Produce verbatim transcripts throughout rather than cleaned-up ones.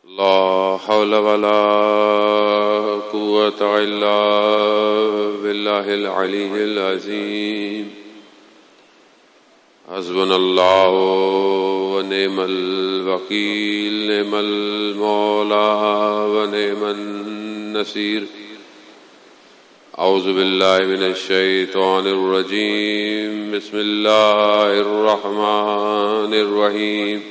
لا حول ولا قوة إلا بالله العلي العظيم حسبنا الله ونعم الوكيل نعم المولى ونعم النصير أعوذ بالله من الشيطان الرجيم بسم الله الرحمن الرحيم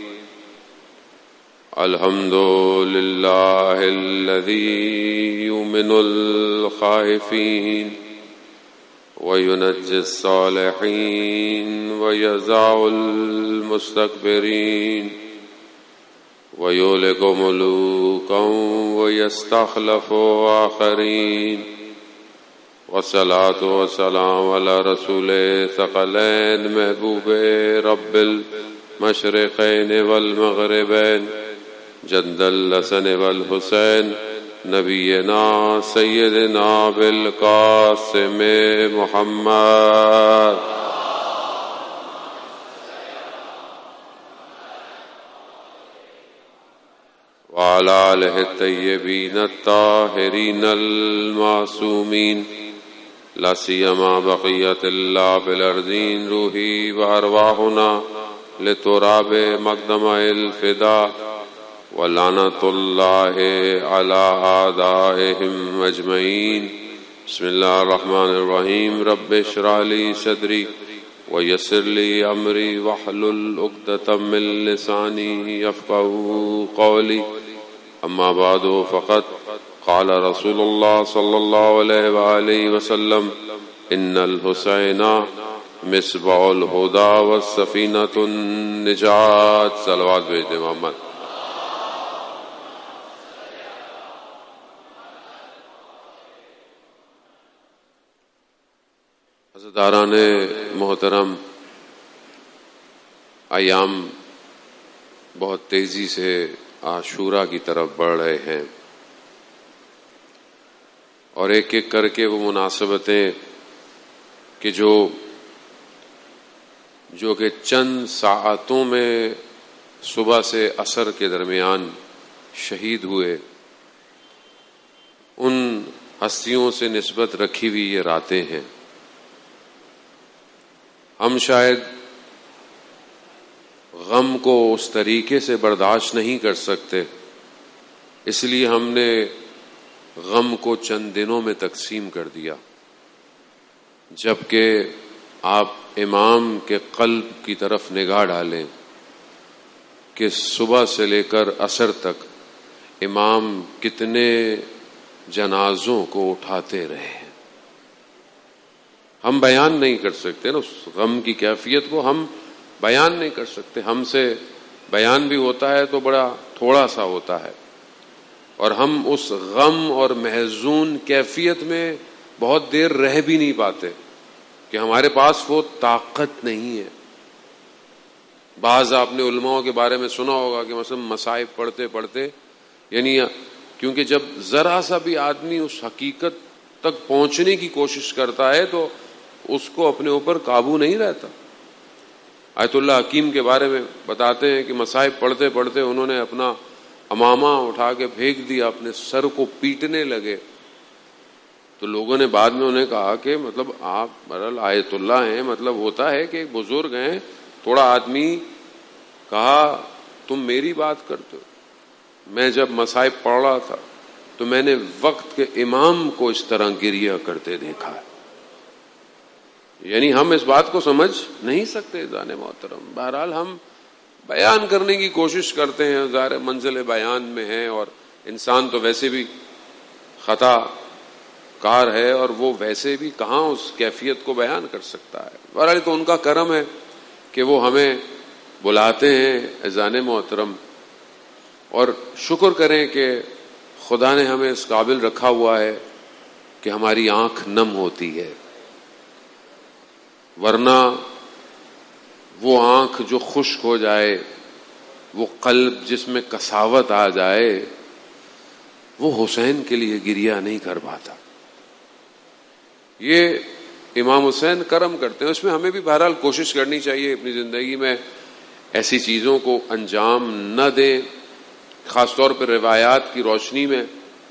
الحمد لله الذي يؤمن الخائفين وينجي الصالحين ويزع المستكبرين ويهلك ملوكا ويستخلف آخرين والصلاة والسلام على رسول ثقلين محبوب رب المشرقين والمغربين جد الحسن والحسين نبينا سيدنا بالقاسم محمد وعلى آله الطيبين الطاهرين المعصومين لا سيما بقية الله بالأرضين روحي وأرواحنا لتراب مقدم الفداء ولعنة الله على أعدائهم أجمعين بسم الله الرحمن الرحيم رب اشرح لي صدري ويسر لي أمري واحلل عقدة من لساني يفقهوا قولي أما بعد فقد قال رسول الله صلى الله عليه وآله وسلم إن الحسين مصباح الهدى والسفينة النجاة صلوات بھیجتے محمد حضرتاران محترم، ایام بہت تیزی سے عاشورہ کی طرف بڑھ رہے ہیں اور ایک ایک کر کے وہ مناسبتیں کہ جو جو کہ چند ساعتوں میں صبح سے عصر کے درمیان شہید ہوئے، ان ہستیوں سے نسبت رکھی ہوئی یہ راتیں ہیں۔ ہم شاید غم کو اس طریقے سے برداشت نہیں کر سکتے، اس لیے ہم نے غم کو چند دنوں میں تقسیم کر دیا، جبکہ آپ امام کے قلب کی طرف نگاہ ڈالیں کہ صبح سے لے کر عصر تک امام کتنے جنازوں کو اٹھاتے رہے۔ ہم بیان نہیں کر سکتے نا اس غم کی کیفیت کو، ہم بیان نہیں کر سکتے، ہم سے بیان بھی ہوتا ہے تو بڑا تھوڑا سا ہوتا ہے، اور ہم اس غم اور محزون کیفیت میں بہت دیر رہ بھی نہیں پاتے کہ ہمارے پاس وہ طاقت نہیں ہے۔ بعض آپ نے علماء کے بارے میں سنا ہوگا کہ مثلا مصائب پڑھتے پڑھتے، یعنی کیونکہ جب ذرا سا بھی آدمی اس حقیقت تک پہنچنے کی کوشش کرتا ہے تو اس کو اپنے اوپر قابو نہیں رہتا۔ آیت اللہ حکیم کے بارے میں بتاتے ہیں کہ مصائب پڑھتے پڑھتے انہوں نے اپنا امامہ اٹھا کے پھینک دیا، اپنے سر کو پیٹنے لگے، تو لوگوں نے بعد میں انہیں کہا کہ مطلب آپ بہرحال آیت اللہ ہیں، مطلب ہوتا ہے کہ ایک بزرگ ہیں، تھوڑا آدمی کہا تم میری بات کرتے ہو، میں جب مصائب پڑھ رہا تھا تو میں نے وقت کے امام کو اس طرح گریہ کرتے دیکھا ہے۔ یعنی ہم اس بات کو سمجھ نہیں سکتے جان محترم۔ بہرحال ہم بیان کرنے کی کوشش کرتے ہیں، ظاہر منزل بیان میں ہیں، اور انسان تو ویسے بھی خطا کار ہے اور وہ ویسے بھی کہاں اس کیفیت کو بیان کر سکتا ہے۔ بہرحال تو ان کا کرم ہے کہ وہ ہمیں بلاتے ہیں اذان محترم، اور شکر کریں کہ خدا نے ہمیں اس قابل رکھا ہوا ہے کہ ہماری آنکھ نم ہوتی ہے، ورنہ وہ آنکھ جو خشک ہو جائے، وہ قلب جس میں کساوت آ جائے، وہ حسین کے لیے گریہ نہیں کر پاتا۔ یہ امام حسین کرم کرتے ہیں، اس میں ہمیں بھی بہرحال کوشش کرنی چاہیے اپنی زندگی میں ایسی چیزوں کو انجام نہ دیں، خاص طور پر روایات کی روشنی میں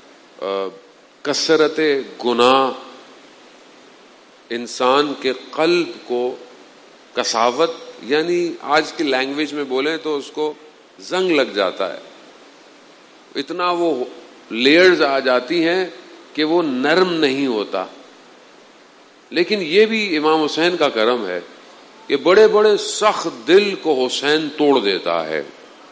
کثرت گناہ انسان کے قلب کو کساوت، یعنی آج کی لینگویج میں بولیں تو اس کو زنگ لگ جاتا ہے، اتنا وہ لیئرز آ جاتی ہیں کہ وہ نرم نہیں ہوتا. لیکن یہ بھی امام حسین کا کرم ہے کہ بڑے بڑے سخت دل کو حسین توڑ دیتا ہے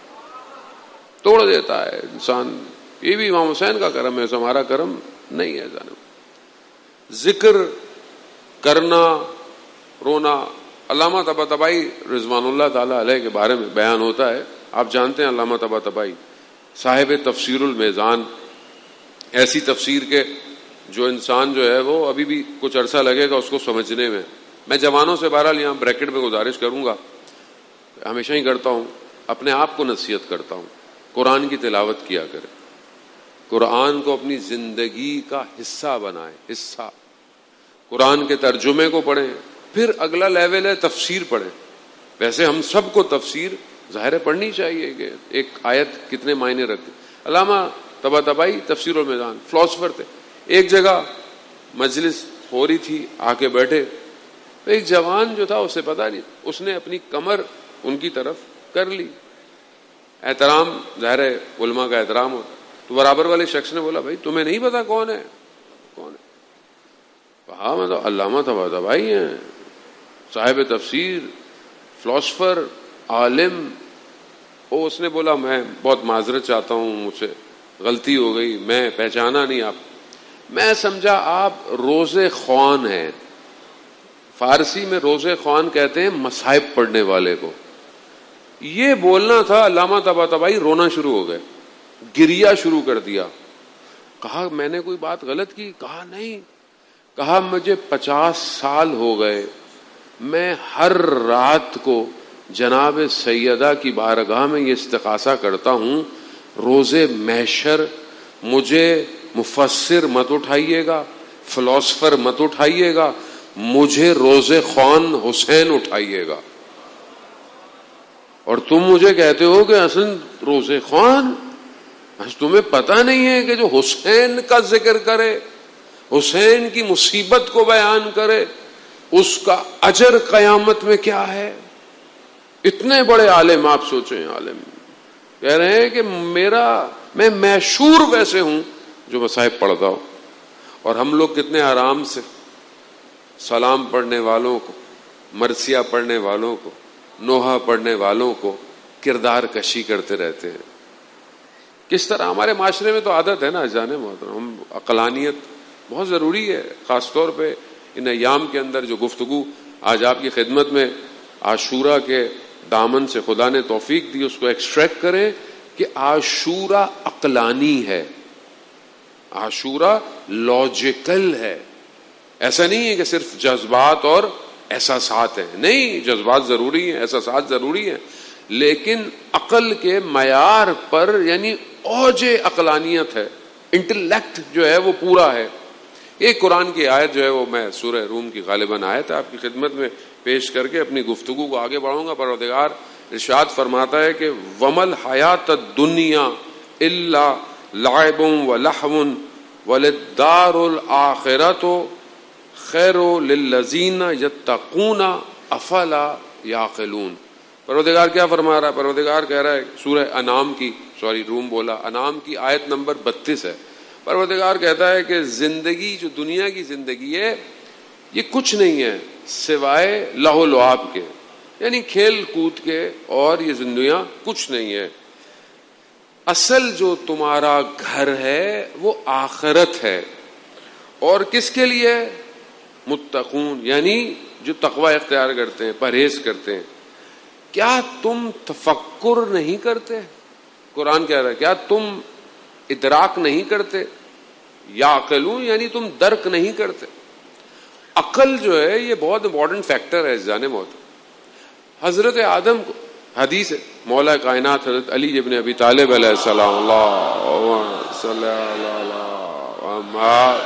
توڑ دیتا ہے انسان. یہ بھی امام حسین کا کرم ہے، ہمارا کرم نہیں ہے. جانب ذکر کرنا، رونا. علامہ طباطبائی رضوان اللہ تعالی علیہ کے بارے میں بیان ہوتا ہے، آپ جانتے ہیں علامہ طباطبائی صاحب تفسیر المیزان، ایسی تفسیر کے جو انسان جو ہے وہ ابھی بھی کچھ عرصہ لگے گا اس کو سمجھنے میں. میں جوانوں سے بہرحال یہاں بریکٹ میں گزارش کروں گا، ہمیشہ ہی کرتا ہوں، اپنے آپ کو نصیحت کرتا ہوں، قرآن کی تلاوت کیا کرے، قرآن کو اپنی زندگی کا حصہ بنائیں. حصہ قرآن کے ترجمے کو پڑھیں، پھر اگلا لیول ہے تفسیر پڑھیں. ویسے ہم سب کو تفسیر ظاہر پڑھنی چاہیے کہ ایک آیت کتنے معنی رکھتی. علامہ طباطبائی تفسیر المیزان فلاسفر تھے. ایک جگہ مجلس ہو رہی تھی، آ کے بیٹھے، ایک جوان جو تھا اسے پتا نہیں، اس نے اپنی کمر ان کی طرف کر لی. احترام ظاہر ہے علماء کا احترام ہوتا. تو برابر والے شخص نے بولا بھائی تمہیں نہیں پتا کون ہے؟ کون ہے؟ کہا مطلب علامہ طباطبائی ہیں، صاحب تفسیر، فلاسفر، عالم. وہ اس نے بولا میں بہت معذرت چاہتا ہوں، مجھ سے غلطی ہو گئی، میں پہچانا نہیں آپ. میں سمجھا آپ روزے خوان ہیں. فارسی میں روزے خوان کہتے ہیں مصائب پڑھنے والے کو. یہ بولنا تھا، علامہ طباطبائی رونا شروع ہو گئے، گریا شروع کر دیا. کہا میں نے کوئی بات غلط کی؟ کہا نہیں. کہا مجھے پچاس سال ہو گئے، میں ہر رات کو جناب سیدہ کی بارگاہ میں یہ استغاثہ کرتا ہوں، روزے محشر مجھے مفسر مت اٹھائیے گا، فلاسفر مت اٹھائیے گا، مجھے روزے خوان حسین اٹھائیے گا. اور تم مجھے کہتے ہو کہ اصل روزے خوان، تمہیں پتہ نہیں ہے کہ جو حسین کا ذکر کرے، حسین کی مصیبت کو بیان کرے، اس کا اجر قیامت میں کیا ہے. اتنے بڑے عالم، آپ سوچیں، عالم کہہ رہے ہیں کہ میرا میں معشور ویسے ہوں جو مصائب پڑھتا ہوں. اور ہم لوگ کتنے آرام سے سلام پڑھنے والوں کو، مرثیہ پڑھنے والوں کو، نوحہ پڑھنے والوں کو کردار کشی کرتے رہتے ہیں. کس طرح ہمارے معاشرے میں تو عادت ہے نا جانے محترم، ہم عقلانیت بہت ضروری ہے، خاص طور پہ ان ایام کے اندر جو گفتگو آج آپ کی خدمت میں عاشورہ کے دامن سے خدا نے توفیق دی اس کو ایکسٹریکٹ کریں کہ عاشورہ عقلانی ہے، عاشورہ لاجیکل ہے. ایسا نہیں ہے کہ صرف جذبات اور احساسات ہیں، نہیں، جذبات ضروری ہیں، احساسات ضروری ہیں، لیکن عقل کے معیار پر یعنی اوج عقلانیت ہے، انٹلیکٹ جو ہے وہ پورا ہے. ایک قرآن کی آیت جو ہے وہ میں سورہ روم کی غالباً آیت ہے آپ کی خدمت میں پیش کر کے اپنی گفتگو کو آگے بڑھاؤں گا. پروردگار ارشاد فرماتا ہے کہ ومل حیات الدنیا الا لعب ولہو وللدار الآخرۃ خیر للذین یتقون افلا یعقلون. پروردگار کیا فرما رہا ہے؟ پروردگار کہہ رہا ہے سورہ انعام کی سوری روم بولا انعام کی آیت نمبر بتیس ہے. پروردگار کہتا ہے کہ زندگی جو دنیا کی زندگی ہے یہ کچھ نہیں ہے سوائے لہو لعب کے، یعنی کھیل کود کے، اور یہ دنیا کچھ نہیں ہے. اصل جو تمہارا گھر ہے وہ آخرت ہے. اور کس کے لیے؟ متقون، یعنی جو تقوی اختیار کرتے ہیں، پرہیز کرتے ہیں. کیا تم تفکر نہیں کرتے؟ قرآن کہہ رہا ہے کیا تم ادراک نہیں کرتے؟ یا عقلون، یعنی تم درک نہیں کرتے. عقل جو ہے یہ بہت امپورٹنٹ فیکٹر ہے جانے موت. حضرت آدم کو حدیث ہے مولا کائنات حضرت علی ابن ابی طالب علیہ السلام اللہ صلی اللہ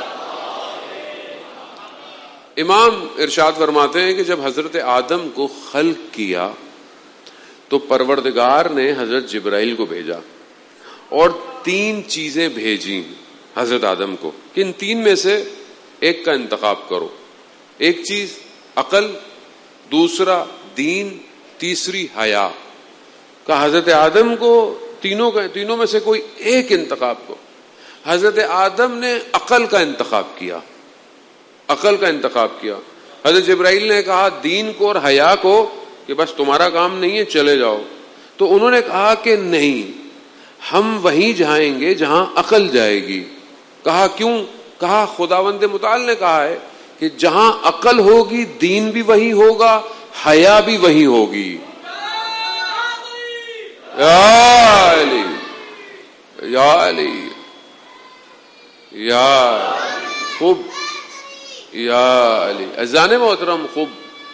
امام ارشاد فرماتے ہیں کہ جب حضرت آدم کو خلق کیا تو پروردگار نے حضرت جبرائیل کو بھیجا اور تین چیزیں بھیجی حضرت آدم کو کہ ان تین میں سے ایک کا انتخاب کرو. ایک چیز عقل، دوسرا دین، تیسری حیا. کہ حضرت آدم کو تینوں کا تینوں میں سے کوئی ایک انتخاب کرو. حضرت آدم نے عقل کا انتخاب کیا، عقل کا انتخاب کیا. حضرت جبرائیل نے کہا دین کو اور حیا کو کہ بس تمہارا کام نہیں ہے، چلے جاؤ. تو انہوں نے کہا کہ نہیں، ہم وہیں جائیں گے جہاں عقل جائے گی. کہا کیوں؟ کہا خداوند متعال نے کہا ہے کہ جہاں عقل ہوگی دین بھی وہی ہوگا، حیا بھی وہی ہوگی. یا علی یا علی یا خوب یا علی. اذان محترم خوب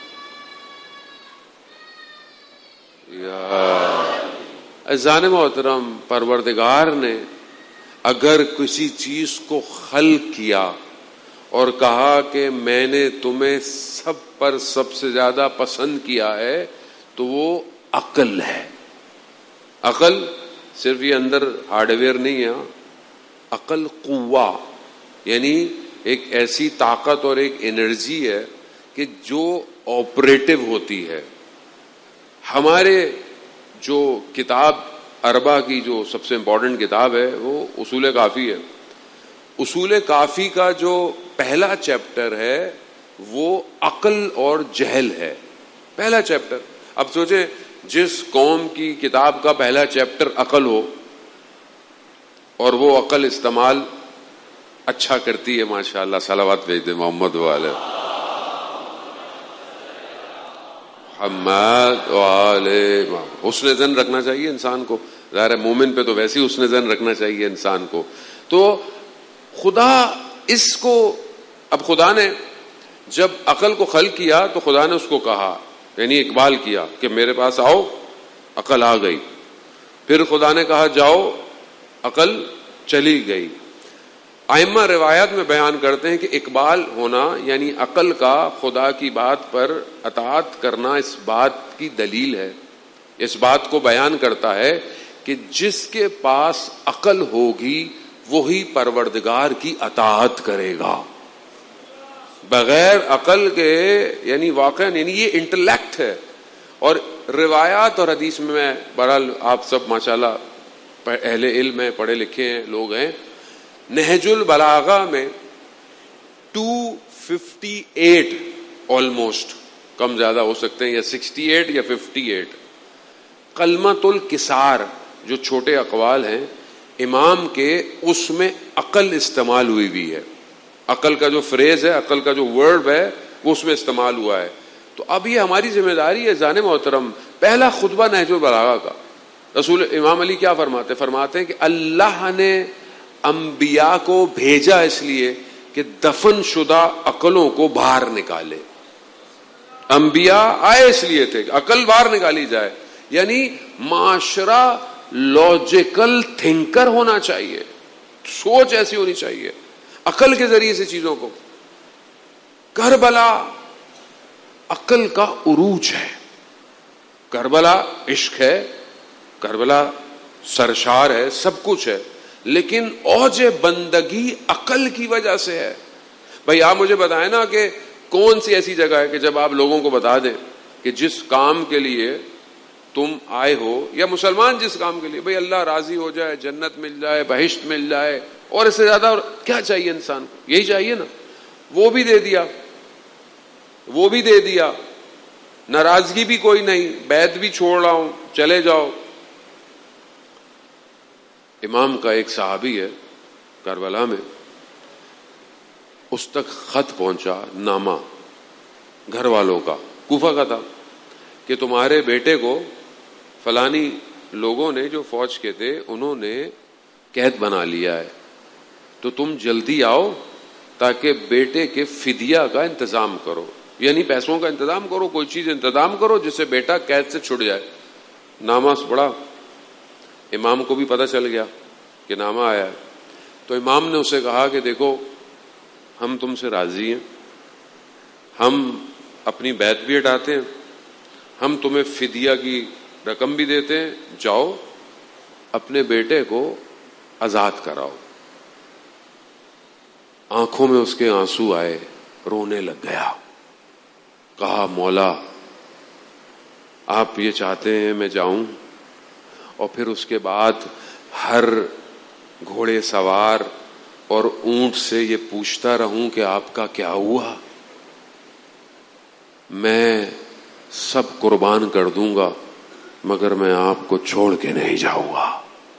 یا اذان محترم. پروردگار نے اگر کسی چیز کو خلق کیا اور کہا کہ میں نے تمہیں سب پر سب سے زیادہ پسند کیا ہے تو وہ عقل ہے. عقل صرف یہ اندر ہارڈ ویئر نہیں ہے، عقل قوہ، یعنی ایک ایسی طاقت اور ایک انرجی ہے کہ جو آپریٹو ہوتی ہے. ہمارے جو کتاب اربع کی جو سب سے امپورٹنٹ کتاب ہے وہ اصول کافی ہے. اصول کافی کا جو پہلا چیپٹر ہے وہ عقل اور جہل ہے، پہلا چیپٹر. اب سوچیں جس قوم کی کتاب کا پہلا چیپٹر عقل ہو اور وہ عقل استعمال اچھا کرتی ہے، ماشاءاللہ صلوات بھیج دے محمد والے محمد والے. حسن ظن رکھنا چاہیے انسان کو، ظاہر ہے مومن پہ تو ویسے ہی حسن ظن رکھنا چاہیے انسان کو. تو خدا اس کو، اب خدا نے جب عقل کو خلق کیا تو خدا نے اس کو کہا، یعنی اقبال کیا کہ میرے پاس آؤ. عقل آ گئی. پھر خدا نے کہا جاؤ، عقل چلی گئی. ائمہ روایات میں بیان کرتے ہیں کہ اقبال ہونا یعنی عقل کا خدا کی بات پر اطاعت کرنا اس بات کی دلیل ہے، اس بات کو بیان کرتا ہے کہ جس کے پاس عقل ہوگی وہی پروردگار کی اطاعت کرے گا. بغیر عقل کے یعنی واقعا یعنی یہ انٹلیکٹ ہے. اور روایات اور حدیث میں میں بہرحال آپ سب ماشاءاللہ اہل علم ہیں، پڑھے لکھے ہیں لوگ ہیں. نہج البلاغہ میں ٹو ففٹی ایٹ آلموسٹ، کم زیادہ ہو سکتے ہیں، یا سکسٹی ایٹ یا ففٹی ایٹ کلمۃ الکسار جو چھوٹے اقوال ہیں امام کے، اس میں عقل استعمال ہوئی ہوئی ہے. عقل کا جو فریز ہے، عقل کا جو ورڈ ہے وہ اس میں استعمال ہوا ہے. تو اب یہ ہماری ذمہ داری ہے جان محترم. پہلا خطبہ نہج البلاغہ کا رسول امام علی کیا فرماتے فرماتے ہیں کہ اللہ نے انبیاء کو بھیجا اس لیے کہ دفن شدہ عقلوں کو باہر نکالے. انبیاء آئے اس لیے تھے کہ عقل باہر نکالی جائے. یعنی معاشرہ لاجیکل تھنکر ہونا چاہیے، سوچ ایسی ہونی چاہیے عقل کے ذریعے سے چیزوں کو. کربلا عقل کا عروج ہے، کربلا عشق ہے، کربلا سرشار ہے، سب کچھ ہے، لیکن اوج بندگی عقل کی وجہ سے ہے. بھائی آپ مجھے بتائیں نا کہ کون سی ایسی جگہ ہے کہ جب آپ لوگوں کو بتا دیں کہ جس کام کے لیے تم آئے ہو، یا مسلمان جس کام کے لیے، بھئی اللہ راضی ہو جائے، جنت مل جائے، بہشت مل جائے، اور اس سے زیادہ اور کیا چاہیے انسان کو؟ یہی چاہیے نا. وہ بھی دے دیا، وہ بھی دے دیا، ناراضگی بھی کوئی نہیں، بیعت بھی چھوڑ رہا ہوں، چلے جاؤ. امام کا ایک صحابی ہے کربلا میں، اس تک خط پہنچا، نامہ گھر والوں کا، کوفہ کا تھا، کہ تمہارے بیٹے کو فلانی لوگوں نے جو فوج کے تھے انہوں نے قید بنا لیا ہے، تو تم جلدی آؤ تاکہ بیٹے کے فدیہ کا انتظام کرو، یعنی پیسوں کا انتظام کرو، کوئی چیز انتظام کرو جس سے بیٹا قید سے چھٹ جائے. نامہ پڑھا، امام کو بھی پتہ چل گیا کہ نامہ آیا ہے. تو امام نے اسے کہا کہ دیکھو ہم تم سے راضی ہیں، ہم اپنی بیعت بھی ہٹاتے ہیں، ہم تمہیں فدیہ کی رقم بھی دیتے ہیں، جاؤ اپنے بیٹے کو آزاد کراؤ. آنکھوں میں اس کے آنسو آئے, رونے لگ گیا. کہا مولا آپ یہ چاہتے ہیں میں جاؤں اور پھر اس کے بعد ہر گھوڑے سوار اور اونٹ سے یہ پوچھتا رہوں کہ آپ کا کیا ہوا؟ میں سب قربان کر دوں گا مگر میں آپ کو چھوڑ کے نہیں جاؤں گا.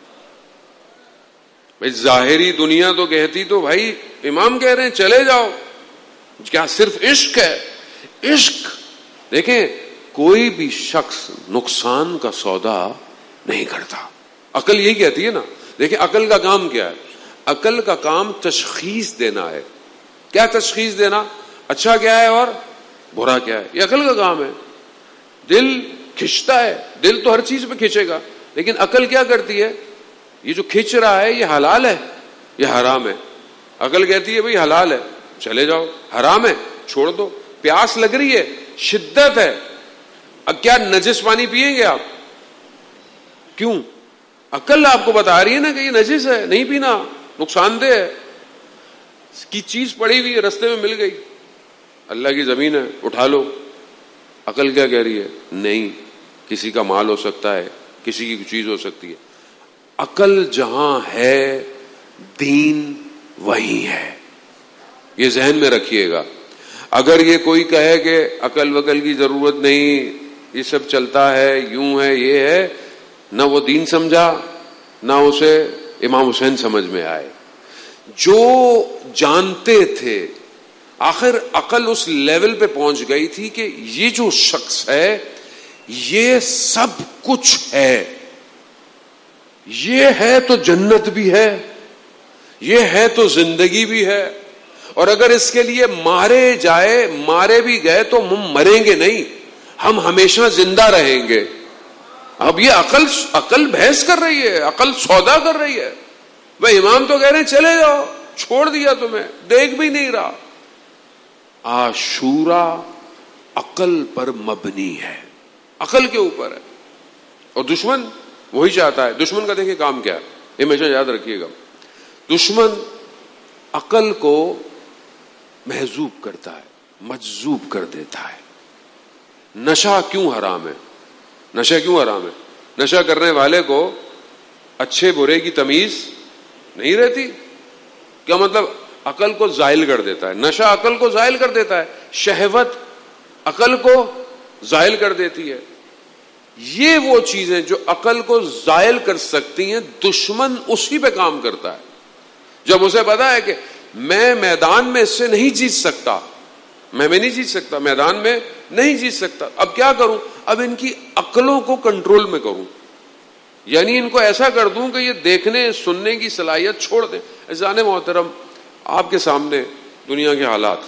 بھائی ظاہری دنیا تو کہتی تو بھائی امام کہہ رہے ہیں چلے جاؤ, کیا صرف عشق ہے؟ عشق دیکھیں کوئی بھی شخص نقصان کا سودا نہیں کرتا. عقل یہی کہتی ہے نا. دیکھیں عقل کا کام کیا ہے؟ عقل کا کام تشخیص دینا ہے. کیا تشخیص دینا؟ اچھا کیا ہے اور برا کیا ہے, یہ عقل کا کام ہے. دل کھنچتا ہے, دل تو ہر چیز پہ کھینچے گا, لیکن عقل کیا کرتی ہے؟ یہ جو کھینچ رہا ہے یہ حلال ہے یہ حرام ہے. عقل کہتی ہے بھئی حلال ہے چلے جاؤ, حرام ہے چھوڑ دو. پیاس لگ رہی ہے, شدت ہے, اب کیا نجس پانی پیئیں گے آپ؟ کیوں؟ عقل آپ کو بتا رہی ہے نا کہ یہ نجس ہے, نہیں پینا, نقصان دہ ہے. کی چیز پڑی ہوئی ہے رستے میں مل گئی, اللہ کی زمین ہے اٹھا لو. عقل کیا کہہ رہی ہے؟ نہیں, کسی کا مال ہو سکتا ہے, کسی کی چیز ہو سکتی ہے. عقل جہاں ہے دین وہی ہے, یہ ذہن میں رکھیے گا. اگر یہ کوئی کہے کہ عقل وقل کی ضرورت نہیں, یہ سب چلتا ہے, یوں ہے, یہ ہے, نہ وہ دین سمجھا نہ اسے امام حسین سمجھ میں آئے. جو جانتے تھے آخر عقل اس لیول پہ پہنچ گئی تھی کہ یہ جو شخص ہے یہ سب کچھ ہے, یہ ہے تو جنت بھی ہے, یہ ہے تو زندگی بھی ہے, اور اگر اس کے لیے مارے جائے, مارے بھی گئے تو ہم مریں گے نہیں, ہم ہمیشہ زندہ رہیں گے. اب یہ عقل عقل بحث کر رہی ہے, عقل سودا کر رہی ہے. وہ امام تو کہہ رہے ہیں چلے جاؤ, چھوڑ دیا تمہیں, دیکھ بھی نہیں رہا. عاشورا عقل پر مبنی ہے, عقل کے اوپر ہے, اور دشمن وہی چاہتا ہے. دشمن کا دیکھیں کام کیا ہے, یہ ہمیشہ یاد رکھیے گا. دشمن عقل کو محذوب کرتا ہے, مجذوب کر دیتا ہے. نشہ کیوں حرام ہے؟ نشہ کیوں حرام ہے؟ نشہ کرنے والے کو اچھے برے کی تمیز نہیں رہتی. کیا مطلب؟ عقل کو زائل کر دیتا ہے. نشہ عقل کو زائل کر دیتا ہے, شہوت عقل کو زائل کر دیتی ہے. یہ وہ چیزیں جو عقل کو زائل کر سکتی ہیں, دشمن اسی پہ کام کرتا ہے. جب اسے پتا ہے کہ میں میدان میں اس سے نہیں جیت سکتا, میں میں نہیں جیت سکتا, میدان میں نہیں جیت سکتا, اب کیا کروں؟ اب ان کی عقلوں کو کنٹرول میں کروں, یعنی ان کو ایسا کر دوں کہ یہ دیکھنے سننے کی صلاحیت چھوڑ دیں. عزیزان محترم, آپ کے سامنے دنیا کے حالات.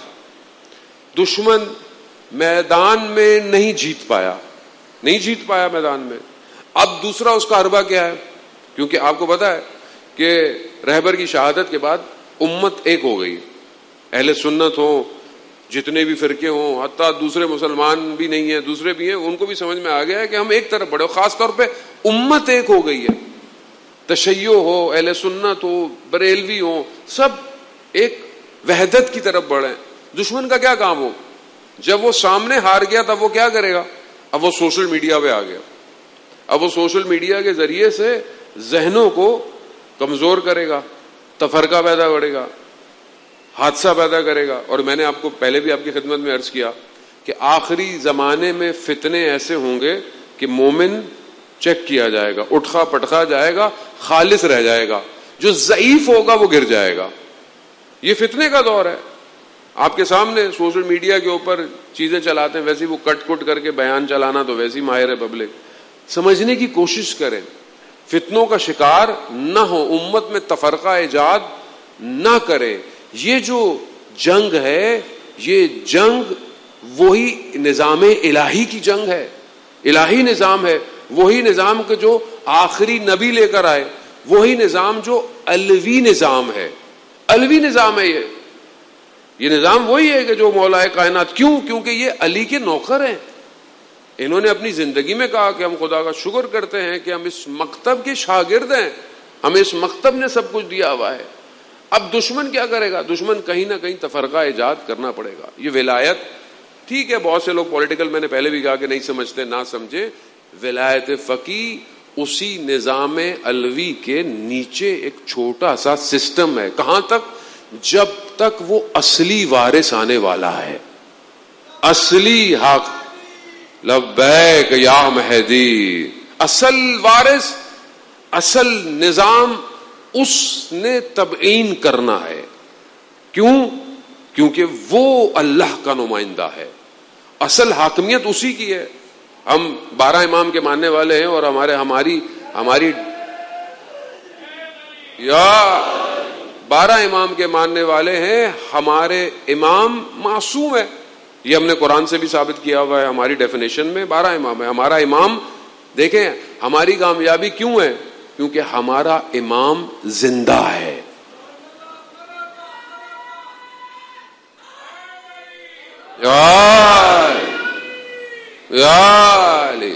دشمن میدان میں نہیں جیت پایا, نہیں جیت پایا میدان میں. اب دوسرا اس کا حربہ کیا ہے؟ کیونکہ آپ کو پتا ہے کہ رہبر کی شہادت کے بعد امت ایک ہو گئی. اہل سنت ہوں, جتنے بھی فرقے ہوں, حتیٰ دوسرے مسلمان بھی نہیں ہیں, دوسرے بھی ہیں, ان کو بھی سمجھ میں آ گیا ہے کہ ہم ایک طرف بڑھے. خاص طور پہ امت ایک ہو گئی ہے. تشیع ہو, اہل سنت ہو, بریلوی ہو, سب ایک وحدت کی طرف بڑھے. دشمن کا کیا کام ہو؟ جب وہ سامنے ہار گیا تب وہ کیا کرے گا؟ اب وہ سوشل میڈیا پہ آ گیا. اب وہ سوشل میڈیا کے ذریعے سے ذہنوں کو کمزور کرے گا, تفرقہ پیدا کرے گا, حادثہ پیدا کرے گا. اور میں نے آپ کو پہلے بھی آپ کی خدمت میں عرض کیا کہ آخری زمانے میں فتنے ایسے ہوں گے کہ مومن چیک کیا جائے گا, اٹھا پٹخا جائے گا, خالص رہ جائے گا, جو ضعیف ہوگا وہ گر جائے گا. یہ فتنے کا دور ہے. آپ کے سامنے سوشل میڈیا کے اوپر چیزیں چلاتے ہیں, ویسے وہ کٹ کٹ کر کے بیان چلانا تو ویسے ہی ماہر ہے پبلک. سمجھنے کی کوشش کریں, فتنوں کا شکار نہ ہو, امت میں تفرقہ ایجاد نہ کرے. یہ جو جنگ ہے یہ جنگ وہی نظام الہی کی جنگ ہے, الہی نظام ہے, وہی نظام کے جو آخری نبی لے کر آئے, وہی نظام جو علوی نظام ہے. علوی نظام ہے یہ یہ نظام وہی ہے کہ جو مولا کائنات. کیوں؟ کیونکہ یہ علی کے نوکر ہیں, انہوں نے اپنی زندگی میں کہا کہ ہم خدا کا شکر کرتے ہیں کہ ہم اس مکتب کے شاگرد ہیں, ہمیں اس مکتب نے سب کچھ دیا ہوا ہے. اب دشمن کیا کرے گا؟ دشمن کہیں نہ کہیں تفرقہ ایجاد کرنا پڑے گا. یہ ولایت ٹھیک ہے, بہت سے لوگ پولیٹیکل, میں نے پہلے بھی کہا کہ نہیں سمجھتے, نہ سمجھے. ولایت فقی اسی نظام علوی کے نیچے ایک چھوٹا سا سسٹم ہے. کہاں تک؟ جب تک وہ اصلی وارث آنے والا ہے, اصلی حق. لبیک یا مہدی, اصل وارث, اصل نظام اس نے تبعین کرنا ہے. کیوں؟ کیونکہ وہ اللہ کا نمائندہ ہے, اصل حاکمیت اسی کی ہے. ہم بارہ امام کے ماننے والے ہیں اور ہمارے ہماری ہماری یا بارہ امام کے ماننے والے ہیں. ہمارے امام معصوم ہے, یہ ہم نے قرآن سے بھی ثابت کیا ہوا ہے. ہماری ڈیفینیشن میں بارہ امام ہے. ہمارا امام, دیکھیں ہماری کامیابی کیوں ہے؟ کیونکہ ہمارا امام زندہ ہے. یا یا علی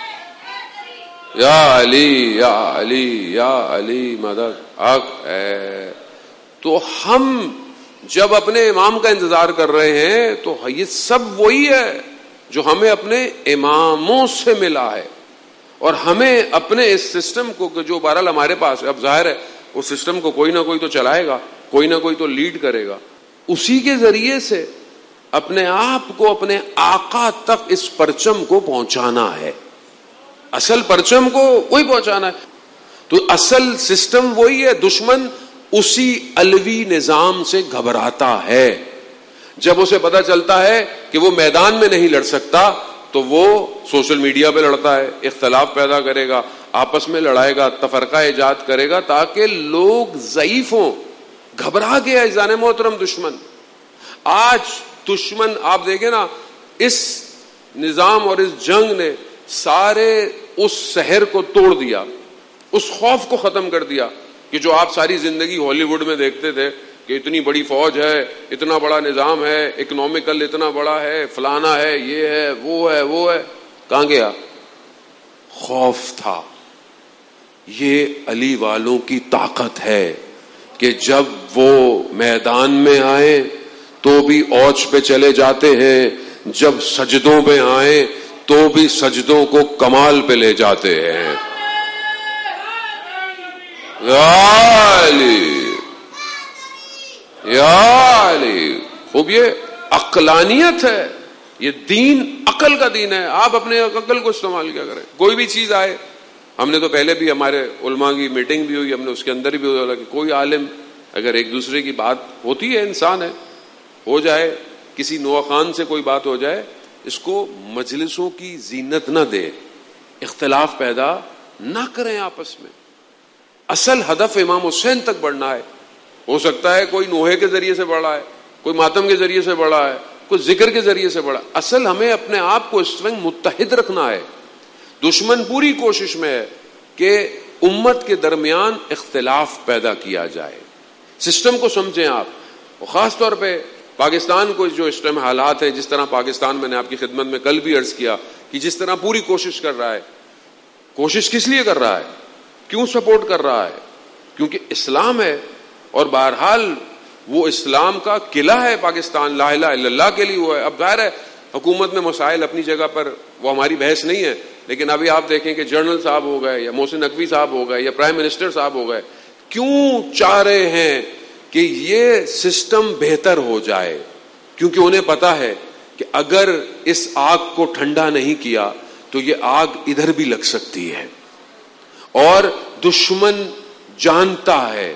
یا علی یا علی یا علی مدد حق ہے. تو ہم جب اپنے امام کا انتظار کر رہے ہیں تو یہ سب وہی ہے جو ہمیں اپنے اماموں سے ملا ہے, اور ہمیں اپنے اس سسٹم کو جو بہرحال ہمارے پاس ہے, اب ظاہر ہے اس سسٹم کو کوئی نہ کوئی تو چلائے گا, کوئی نہ کوئی تو لیڈ کرے گا, اسی کے ذریعے سے اپنے آپ کو اپنے آقا تک اس پرچم کو پہنچانا ہے. اصل پرچم کو وہی پہنچانا ہے. تو اصل سسٹم وہی ہے. دشمن اسی علوی نظام سے گھبراتا ہے. جب اسے پتا چلتا ہے کہ وہ میدان میں نہیں لڑ سکتا تو وہ سوشل میڈیا پہ لڑتا ہے, اختلاف پیدا کرے گا, آپس میں لڑائے گا, تفرقہ ایجاد کرے گا تاکہ لوگ ضعیف ہوں. گھبرا گیا اذان محترم دشمن. آج دشمن آپ دیکھیں نا, اس نظام اور اس جنگ نے سارے اس سحر کو توڑ دیا, اس خوف کو ختم کر دیا کہ جو آپ ساری زندگی ہالی ووڈ میں دیکھتے تھے کہ اتنی بڑی فوج ہے, اتنا بڑا نظام ہے, اکنومیکل اتنا بڑا ہے, فلانا ہے, یہ ہے, وہ ہے, وہ ہے. کہاں گیا؟ خوف تھا. یہ علی والوں کی طاقت ہے کہ جب وہ میدان میں آئے تو بھی اوج پہ چلے جاتے ہیں, جب سجدوں پہ آئے تو بھی سجدوں کو کمال پہ لے جاتے ہیں. یا علی یا علی. خوب, یہ عقلانیت ہے, یہ دین عقل کا دین ہے. آپ اپنے عقل کو استعمال کیا کریں. کوئی بھی چیز آئے, ہم نے تو پہلے بھی ہمارے علماء کی میٹنگ بھی ہوئی, ہم نے اس کے اندر بھی بولا کہ کوئی عالم اگر ایک دوسرے کی بات ہوتی ہے, انسان ہے, ہو جائے, کسی نوخان سے کوئی بات ہو جائے, اس کو مجلسوں کی زینت نہ دے, اختلاف پیدا نہ کریں آپس میں. اصل ہدف امام حسین تک بڑھنا ہے. ہو سکتا ہے کوئی نوحے کے ذریعے سے بڑھا ہے, کوئی ماتم کے ذریعے سے بڑھا ہے, کوئی ذکر کے ذریعے سے بڑھا. اصل ہمیں اپنے آپ کو اس وقت متحد رکھنا ہے. دشمن پوری کوشش میں ہے کہ امت کے درمیان اختلاف پیدا کیا جائے. سسٹم کو سمجھیں آپ, اور خاص طور پہ پاکستان کو جو اس ٹائم حالات ہیں, جس طرح پاکستان, میں نے آپ کی خدمت میں کل بھی عرض کیا کہ جس طرح پوری کوشش کر رہا ہے, کوشش کس لیے کر رہا ہے, کیوں سپورٹ کر رہا ہے؟ کیونکہ اسلام ہے, اور بہرحال وہ اسلام کا قلعہ ہے پاکستان, لا الہ الا اللہ کے لیے وہ ہے. اب ظاہر ہے حکومت میں مسائل اپنی جگہ پر, وہ ہماری بحث نہیں ہے, لیکن ابھی آپ دیکھیں کہ جنرل صاحب ہو گئے, یا محسن نقوی صاحب ہو گئے, یا پرائم منسٹر صاحب ہو گئے, کیوں چاہ رہے ہیں کہ یہ سسٹم بہتر ہو جائے؟ کیونکہ انہیں پتا ہے کہ اگر اس آگ کو ٹھنڈا نہیں کیا تو یہ آگ ادھر بھی لگ سکتی ہے. اور دشمن جانتا ہے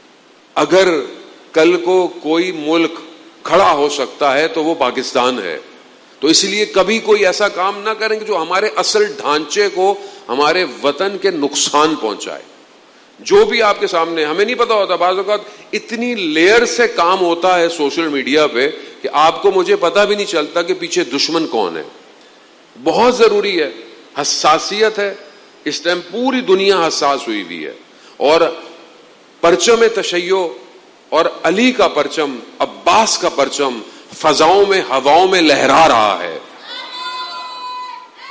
اگر کل کو کوئی ملک کھڑا ہو سکتا ہے تو وہ پاکستان ہے. تو اس لیے کبھی کوئی ایسا کام نہ کریں کہ جو ہمارے اصل ڈھانچے کو, ہمارے وطن کے نقصان پہنچائے. جو بھی آپ کے سامنے, ہمیں نہیں پتا ہوتا, بعض اوقات اتنی لیئر سے کام ہوتا ہے سوشل میڈیا پہ کہ آپ کو, مجھے پتا بھی نہیں چلتا کہ پیچھے دشمن کون ہے. بہت ضروری ہے, حساسیت ہے. اس ٹائم پوری دنیا حساس ہوئی ہوئی ہے, اور پرچم تشیع اور علی کا پرچم, عباس کا پرچم فضاؤں میں, ہواؤں میں لہرا رہا ہے.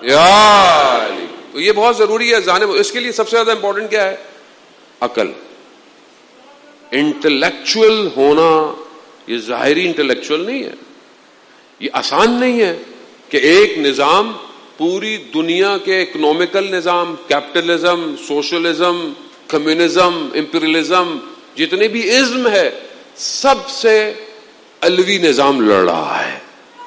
یا علی. تو یہ بہت ضروری ہے جانب. اس کے لیے سب سے زیادہ امپورٹنٹ کیا ہے؟ عقل. انٹلیکچوئل ہونا یہ ظاہری انٹلیکچوئل نہیں ہے. یہ آسان نہیں ہے کہ ایک نظام پوری دنیا کے اکنومیکل نظام، کیپٹلزم، سوشلزم، کمیونزم، امپیریلزم، جتنے بھی ازم ہے، سب سے علوی نظام لڑ رہا ہے.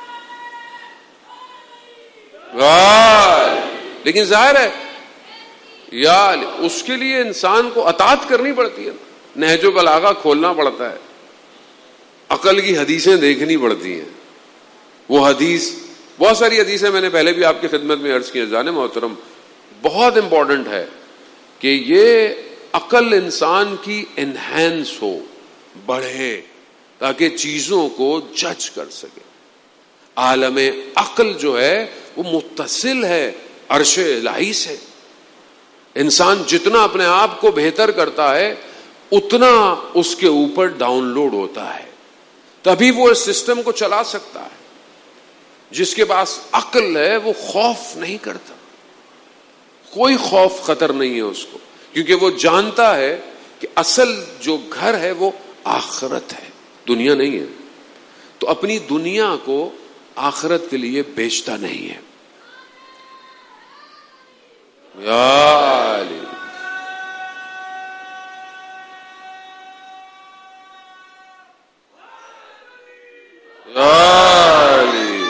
لیکن ظاہر ہے یا اس کے لیے انسان کو اطاعت کرنی پڑتی ہے، نہج و بلاغہ کھولنا پڑتا ہے، عقل کی حدیثیں دیکھنی پڑتی ہیں. وہ حدیث، بہت ساری حدیثیں میں نے پہلے بھی آپ کی خدمت میں عرض کی. جان محترم، بہت امپورٹنٹ ہے کہ یہ عقل انسان کی انہینس ہو، بڑھے، تاکہ چیزوں کو جج کر سکے. عالم عقل جو ہے وہ متصل ہے عرش الہی سے. انسان جتنا اپنے آپ کو بہتر کرتا ہے اتنا اس کے اوپر ڈاؤن لوڈ ہوتا ہے، تبھی وہ اس سسٹم کو چلا سکتا ہے. جس کے پاس عقل ہے وہ خوف نہیں کرتا، کوئی خوف خطر نہیں ہے اس کو، کیونکہ وہ جانتا ہے کہ اصل جو گھر ہے وہ آخرت ہے، دنیا نہیں ہے. تو اپنی دنیا کو آخرت کے لیے بیچتا نہیں ہے. یا علی. یا علی.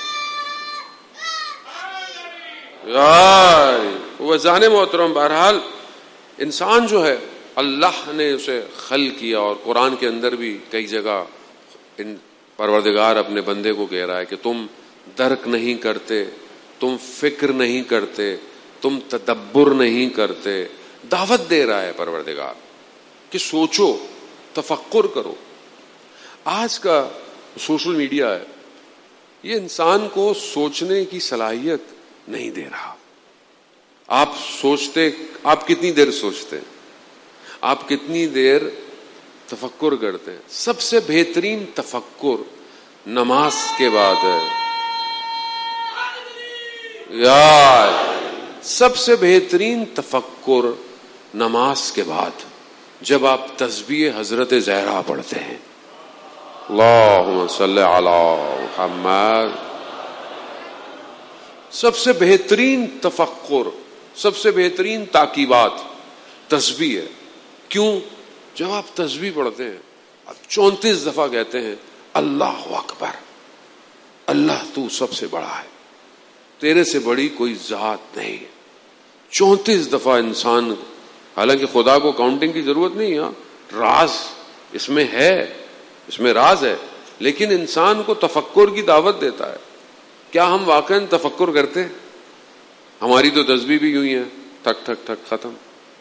یا علی. وزان محترم، بہرحال انسان جو ہے اللہ نے اسے خلق کیا، اور قرآن کے اندر بھی کئی جگہ ان پروردگار اپنے بندے کو کہہ رہا ہے کہ تم درک نہیں کرتے، تم فکر نہیں کرتے، تم تدبر نہیں کرتے. دعوت دے رہا ہے پروردگار کہ سوچو، تفکر کرو. آج کا سوشل میڈیا ہے یہ انسان کو سوچنے کی صلاحیت نہیں دے رہا. آپ سوچتے، آپ کتنی دیر سوچتے ہیں؟ آپ کتنی دیر تفکر کرتے ہیں؟ سب سے بہترین تفکر نماز کے بعد ہے. یار، سب سے بہترین تفکر نماز کے بعد، جب آپ تسبیح حضرت زہرا پڑھتے ہیں، اللہم صلی علی محمد. سب سے بہترین تفکر، سب سے بہترین تاکیبات تسبیح ہے. کیوں؟ جب آپ تسبیح پڑھتے ہیں آپ چونتیس دفعہ کہتے ہیں اللہ اکبر، اللہ تو سب سے بڑا ہے، تیرے سے بڑی کوئی ذات نہیں. چونتیس دفعہ انسان، حالانکہ خدا کو کاؤنٹنگ کی ضرورت نہیں ہے، راز اس میں ہے، اس میں راز ہے، لیکن انسان کو تفکر کی دعوت دیتا ہے. کیا ہم واقعاً تفکر کرتے ہیں؟ ہماری تو تسبیح بھی یوں ہی ہے، ٹھک ٹھک ٹھک ختم.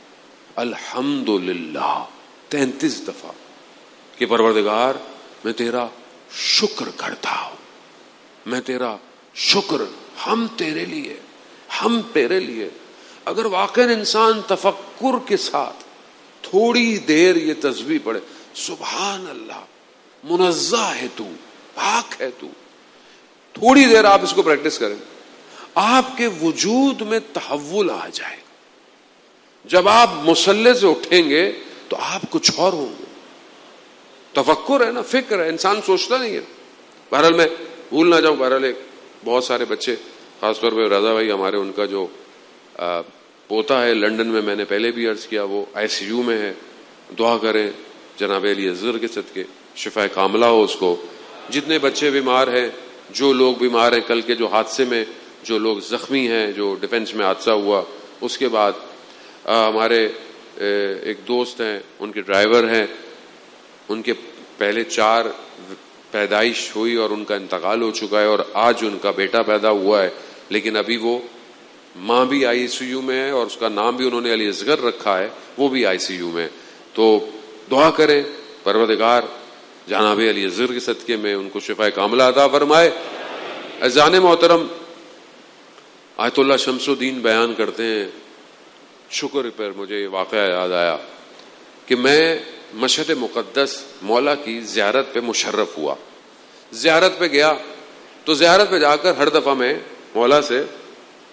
الحمدللہ تینتیس دفعہ کہ پروردگار میں تیرا شکر کرتا ہوں، میں تیرا شکر، ہم تیرے لیے، ہم تیرے لیے. اگر واقعاً انسان تفکر کے ساتھ تھوڑی دیر یہ تسبیح پڑھے، سبحان اللہ، منزہ ہے تو، پاک ہے تو، تھوڑی دیر آپ اس کو پریکٹس کریں، آپ کے وجود میں تحول آ جائے گا. جب آپ مصلی سے اٹھیں گے تو آپ کچھ اور ہوں گے. تفکر ہے نا، فکر ہے، انسان سوچتا نہیں ہے. بہرحال میں بھول نہ جاؤں، بہرحال ایک بہت سارے بچے، خاص طور پہ رضا بھائی ہمارے، ان کا جو پوتا ہے لندن میں، میں نے پہلے بھی عرض کیا، وہ آئی سی یو میں ہے. دعا کریں جناب علی اصغر کے صدقے شفا کاملہ ہو اس کو. جتنے بچے بیمار ہیں، جو لوگ بیمار ہیں، کل کے جو حادثے میں جو لوگ زخمی ہیں، جو ڈیفنس میں حادثہ ہوا، اس کے بعد ہمارے ایک دوست ہیں، ان کے ڈرائیور ہیں، ان کے پہلے چار پیدائش ہوئی اور ان کا انتقال ہو چکا ہے، اور آج ان کا بیٹا پیدا ہوا ہے، لیکن ابھی وہ ماں بھی آئی سی یو میں ہے اور اس کا نام بھی انہوں نے علی اصغر رکھا ہے، وہ بھی آئی سی یو میں. تو دعا کریں پروردگار جناب علی اصغر کے صدقے میں ان کو شفا کاملہ عطا فرمائے. عزیزان محترم، آیت اللہ شمس الدین بیان کرتے ہیں، شکر پر مجھے یہ واقعہ یاد آیا کہ میں مشہد مقدس مولا کی زیارت پہ مشرف ہوا. زیارت پہ گیا تو زیارت پہ جا کر ہر دفعہ میں مولا سے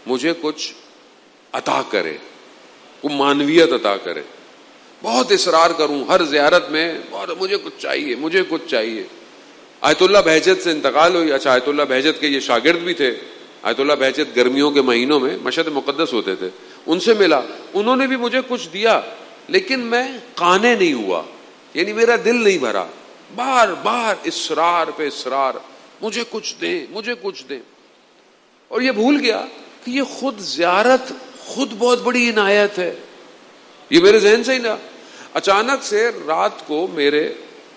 مجھے کچھ عطا کرے, وہ مانویت عطا کرے. بہت اصرار کروں ہر زیارت میں, بہت مجھے کچھ چاہیے, مجھے کچھ چاہیے. آیت اللہ بہجت سے انتقال ہوئی. اچھا, آیت اللہ بہجت کے یہ شاگرد بھی تھے. آیت اللہ بہجت گرمیوں کے مہینوں میں مشہد مقدس ہوتے تھے, ان سے ملا, انہوں نے بھی مجھے کچھ دیا, لیکن میں قانع نہیں ہوا, یعنی میرا دل نہیں بھرا. بار بار اصرار پہ اصرار, مجھے کچھ دیں, مجھے کچھ دیں. اور یہ بھول گیا کہ یہ خود زیارت خود بہت بڑی عنایت ہے. یہ میرے ذہن سے ہی نہ, اچانک سے رات کو میرے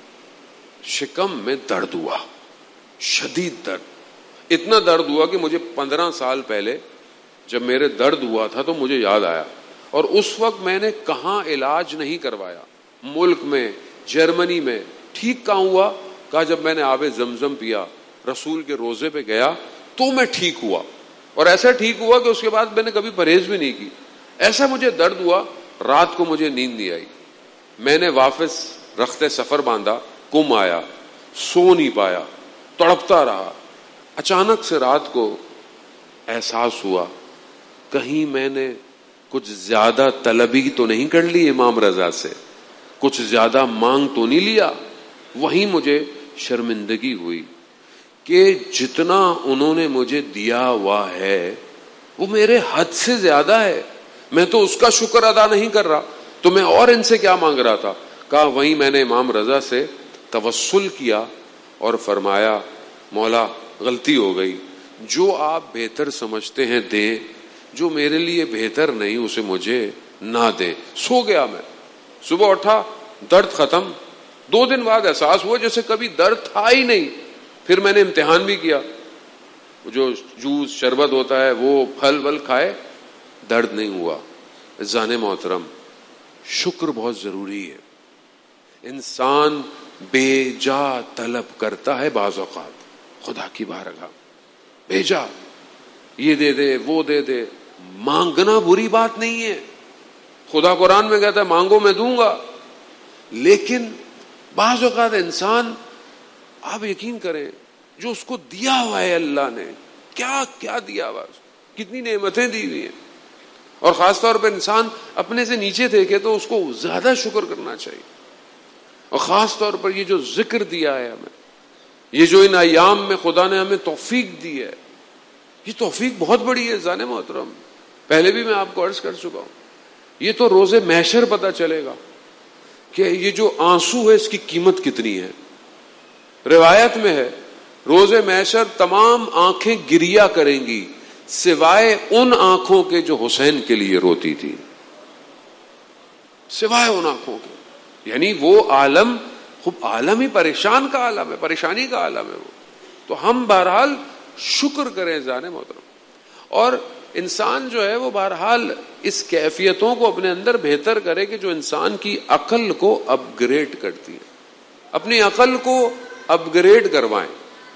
شکم میں درد ہوا, شدید درد. اتنا درد ہوا کہ مجھے پندرہ سال پہلے جب میرے درد ہوا تھا تو مجھے یاد آیا, اور اس وقت میں نے کہاں علاج نہیں کروایا, ملک میں, جرمنی میں. ٹھیک کہاں ہوا؟ کہا جب میں نے آب زمزم پیا, رسول کے روزے پہ گیا تو میں ٹھیک ہوا. اور ایسا ٹھیک ہوا کہ اس کے بعد میں نے کبھی پرہیز بھی نہیں کی. ایسا مجھے درد ہوا, رات کو مجھے نیند نہیں آئی. میں نے واپس رخت سفر باندھا, کم آیا, سو نہیں پایا, تڑپتا رہا. اچانک سے رات کو احساس ہوا کہیں میں نے کچھ زیادہ طلبی تو نہیں کر لی امام رضا سے, کچھ زیادہ مانگ تو نہیں لیا. وہیں مجھے شرمندگی ہوئی کہ جتنا انہوں نے مجھے دیا ہوا ہے وہ میرے حد سے زیادہ ہے, میں تو اس کا شکر ادا نہیں کر رہا, تو میں اور ان سے کیا مانگ رہا تھا. کہا وہیں میں نے امام رضا سے توسل کیا اور فرمایا مولا غلطی ہو گئی, جو آپ بہتر سمجھتے ہیں دیں, جو میرے لیے بہتر نہیں اسے مجھے نہ دیں. سو گیا میں, صبح اٹھا درد ختم. دو دن بعد احساس ہوا جیسے کبھی درد تھا ہی نہیں. پھر میں نے امتحان بھی کیا, جو جوس شربت ہوتا ہے وہ پھل ول کھائے, درد نہیں ہوا. عزیزان محترم, شکر بہت ضروری ہے. انسان بے جا طلب کرتا ہے بعض اوقات خدا کی بارگاہ, بے جا یہ دے دے وہ دے دے. مانگنا بری بات نہیں ہے, خدا قرآن میں کہتا ہے مانگو میں دوں گا. لیکن بعض اوقات انسان, آپ یقین کریں, جو اس کو دیا ہوا ہے اللہ نے, کیا کیا دیا ہوا, کتنی نعمتیں دی ہوئی ہیں. اور خاص طور پر انسان اپنے سے نیچے دیکھے تو اس کو زیادہ شکر کرنا چاہیے. اور خاص طور پر یہ جو ذکر دیا ہے ہمیں, یہ جو ان ایام میں خدا نے ہمیں توفیق دی ہے, یہ توفیق بہت بڑی ہے ذان محترم. پہلے بھی میں آپ کو عرض کر چکا ہوں, یہ تو روز محشر پتہ چلے گا کہ یہ جو آنسو ہے اس کی قیمت کتنی ہے. روایت میں ہے روز محشر تمام آنکھیں گریا کریں گی سوائے ان آنکھوں کے جو حسین کے لیے روتی تھی, سوائے ان آنکھوں کے. یعنی وہ عالم خوب عالم ہی پریشان کا عالم ہے, پریشانی کا عالم ہے وہ. تو ہم بہرحال شکر کریں ذان محترم. اور انسان جو ہے وہ بہرحال اس کیفیتوں کو اپنے اندر بہتر کرے کہ جو انسان کی عقل کو اپ گریڈ کرتی ہے, اپنی عقل کو اپ گریڈ کروائیں.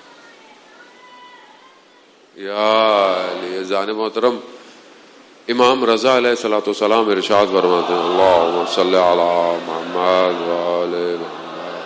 یا ذان محترم, امام رضا علیہ الصلوۃ والسلام ارشاد فرماتے ہیں اللہم صلی علی محمد وآل محمد.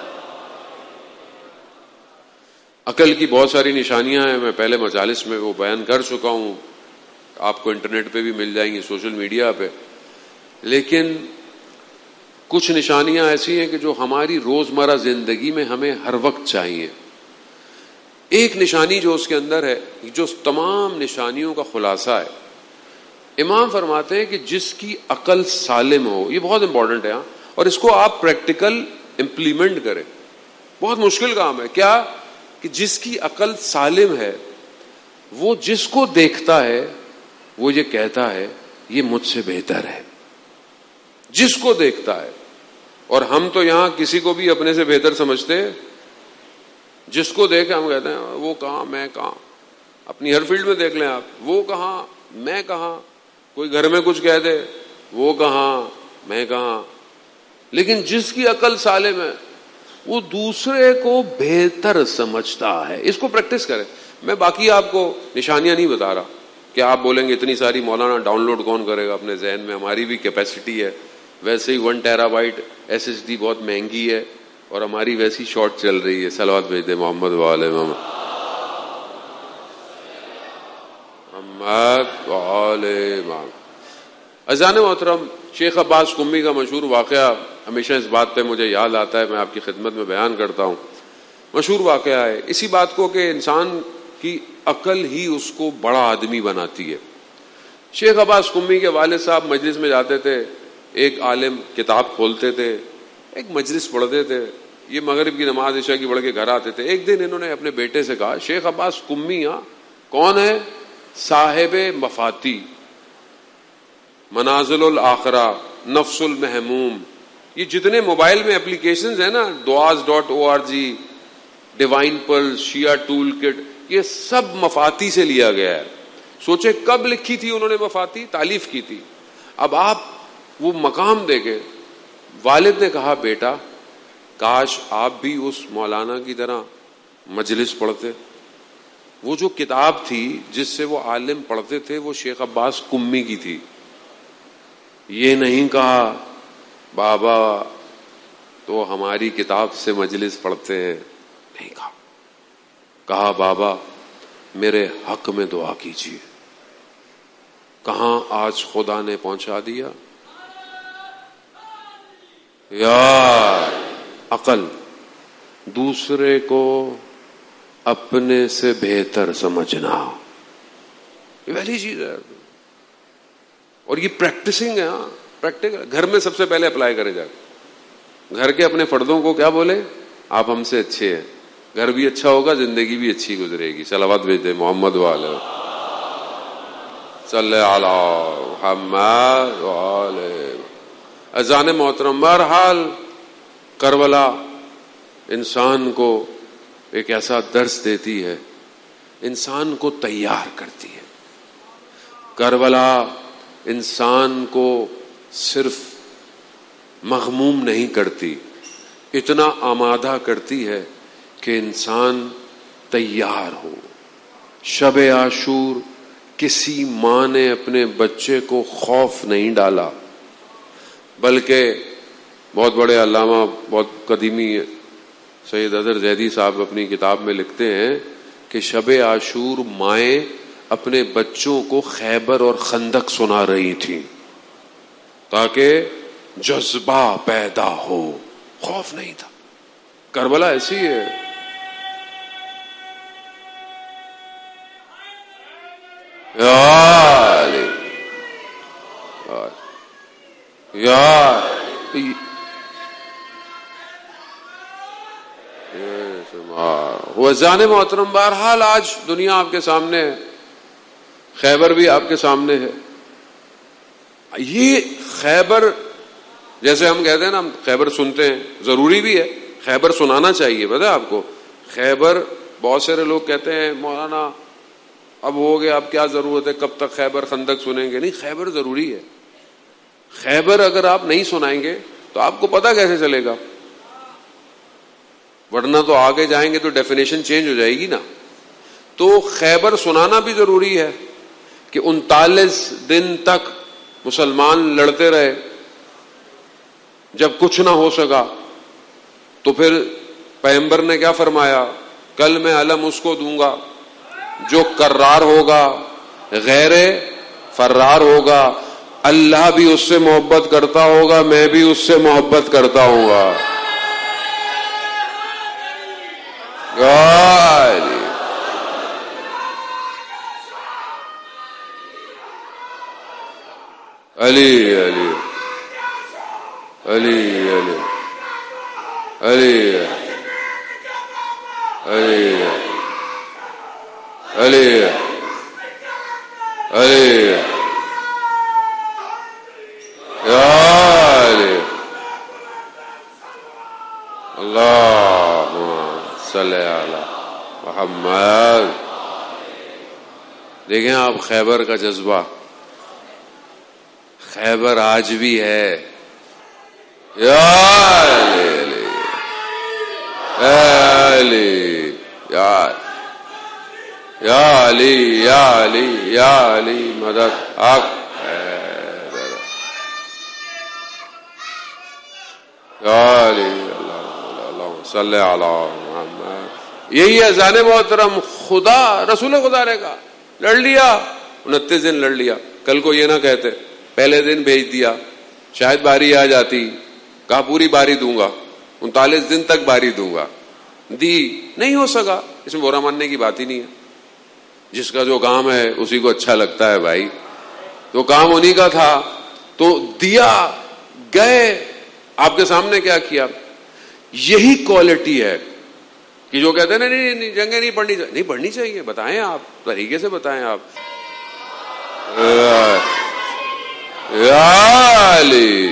عقل کی بہت ساری نشانیاں ہیں, میں پہلے مجالس میں وہ بیان کر چکا ہوں, آپ کو انٹرنیٹ پہ بھی مل جائیں گی, سوشل میڈیا پہ. لیکن کچھ نشانیاں ایسی ہیں کہ جو ہماری روزمرہ زندگی میں ہمیں ہر وقت چاہیے. ایک نشانی جو اس کے اندر ہے, جو تمام نشانیوں کا خلاصہ ہے, امام فرماتے ہیں کہ جس کی عقل سالم ہو, یہ بہت امپورٹنٹ ہے ہاں, اور اس کو آپ پریکٹیکل امپلیمنٹ کریں. بہت مشکل کام ہے. کیا کہ جس کی عقل سالم ہے وہ جس کو دیکھتا ہے وہ یہ کہتا ہے یہ مجھ سے بہتر ہے, جس کو دیکھتا ہے. اور ہم تو یہاں کسی کو بھی اپنے سے بہتر سمجھتے, جس کو دیکھ ہم کہتے ہیں وہ کہاں میں کہاں. اپنی ہر فیلڈ میں دیکھ لیں آپ, وہ کہاں میں کہاں. کوئی گھر میں کچھ کہہ دے, وہ کہاں میں کہاں. لیکن جس کی عقل سالم ہے وہ دوسرے کو بہتر سمجھتا ہے. اس کو پریکٹس کریں. میں باقی آپ کو نشانیاں نہیں بتا رہا کہ آپ بولیں گے اتنی ساری مولانا ڈاؤن لوڈ کون کرے گا اپنے ذہن میں, ہماری بھی کیپیسٹی ہے. ویسے ہی one terabyte S S D بہت مہنگی ہے اور ہماری ویسی شارٹ چل رہی ہے. صلوات بھیج دے محمد وآل محمد. محمد وآل محمد. عزیزان محترم، شیخ عباس قمی کا مشہور واقعہ ہمیشہ اس بات پہ مجھے یاد آتا ہے، میں آپ کی خدمت میں بیان کرتا ہوں. مشہور واقعہ ہے اسی بات کو کہ انسان کی عقل ہی اس کو بڑا آدمی بناتی ہے. شیخ عباس قمی کے والد صاحب مجلس میں جاتے تھے، ایک عالم کتاب کھولتے تھے، ایک مجلس پڑھتے تھے، یہ مغرب کی نماز عشاء کی پڑھ کے گھر آتے تھے. ایک دن انہوں نے اپنے بیٹے سے کہا، شیخ عباس قمی ہاں کون ہے؟ صاحب مفاتی، منازل الاخرہ، نفس المحموم، یہ جتنے موبائل میں اپلیکیشنز ہیں نا، دعاز dot O R G, divine plus, شیعہ ٹول کٹ، یہ سب مفاتی سے لیا گیا ہے. سوچے کب لکھی تھی انہوں نے مفاتی، تالیف کی تھی. اب آپ وہ مقام دیکھیں. والد نے کہا بیٹا کاش آپ بھی اس مولانا کی طرح مجلس پڑھتے. وہ جو کتاب تھی جس سے وہ عالم پڑھتے تھے وہ شیخ عباس قمی کی تھی. یہ نہیں کہا بابا تو ہماری کتاب سے مجلس پڑھتے ہیں، نہیں کہا. کہا بابا میرے حق میں دعا کیجیے. کہاں آج خدا نے پہنچا دیا. یار عقل، دوسرے کو اپنے سے بہتر سمجھنا، یہ پہلی چیز ہے. اور یہ پریکٹسنگ ہے. ہاں پریکٹیکل. گھر میں سب سے پہلے اپلائی کرے جا کے گھر کے اپنے فردوں کو کیا بولے، آپ ہم سے اچھے ہیں. گھر بھی اچھا ہوگا، زندگی بھی اچھی گزرے گی. صلوات بھیجتے محمد والے صلی علی محمد والے. اذان محترم، بہرحال کربلا انسان کو ایک ایسا درس دیتی ہے، انسان کو تیار کرتی ہے. کربلا انسان کو صرف مغموم نہیں کرتی، اتنا آمادہ کرتی ہے کہ انسان تیار ہو. شب عاشور کسی ماں نے اپنے بچے کو خوف نہیں ڈالا، بلکہ بہت بڑے علامہ، بہت قدیمی سید اظہر زیدی صاحب اپنی کتاب میں لکھتے ہیں کہ شب عاشور مائیں اپنے بچوں کو خیبر اور خندق سنا رہی تھیں تاکہ جذبہ پیدا ہو. خوف نہیں تھا. کربلا ایسی ہے. یا علی یا وزان محترم، بہرحال آج دنیا آپ کے سامنے ہے، خیبر بھی آپ کے سامنے ہے. یہ خیبر جیسے ہم کہتے ہیں نا، ہم خیبر سنتے ہیں، ضروری بھی ہے، خیبر سنانا چاہیے. پتہ ہے آپ کو خیبر، بہت سارے لوگ کہتے ہیں مولانا اب ہو گیا، اب کیا ضرورت ہے، کب تک خیبر خندق سنیں گے. نہیں، خیبر ضروری ہے. خیبر اگر آپ نہیں سنائیں گے تو آپ کو پتہ کیسے چلے گا؟ ورنہ تو آگے جائیں گے تو ڈیفینیشن چینج ہو جائے گی نا. تو خیبر سنانا بھی ضروری ہے کہ انتالیس دن تک مسلمان لڑتے رہے، جب کچھ نہ ہو سکا تو پھر پیغمبر نے کیا فرمایا، کل میں علم اس کو دوں گا جو کرار ہوگا، غیر فرار ہوگا. اللہ بھی اس سے محبت کرتا ہوگا، میں بھی اس سے محبت کرتا ہوں گا. علی علی علی علی علی علی علی علی یا علی اللہم صلی علی محمد. دیکھیں آپ خیبر کا جذبہ، خیبر آج بھی ہے. یا علی علی یا یا علی یا علی یا علی مدد. آق یا علی اللہ صلی علی محمد. یہی ہے اذان محترم. خدا رسول خدا نے کہا، لڑ لیا انتیس دن لڑ لیا. کل کو یہ نہ کہتے پہلے دن بھیج دیا, شاید باری آ جاتی, کہا پوری باری دوں گا, انتالیس دن تک باری دوں گا, دی, نہیں ہو سکا. اس میں برا ماننے کی بات ہی نہیں ہے. جس کا جو کام ہے اسی کو اچھا لگتا ہے بھائی, تو کام انہی کا تھا تو دیا, گئے. آپ کے سامنے کیا کیا. یہی کوالٹی ہے کہ جو کہتے ہیں نا نہیں نہیں جنگیں نہیں پڑھنی چاہیے, نہیں پڑھنی چاہیے. بتائیں آپ, طریقے سے بتائیں آپ. یا علی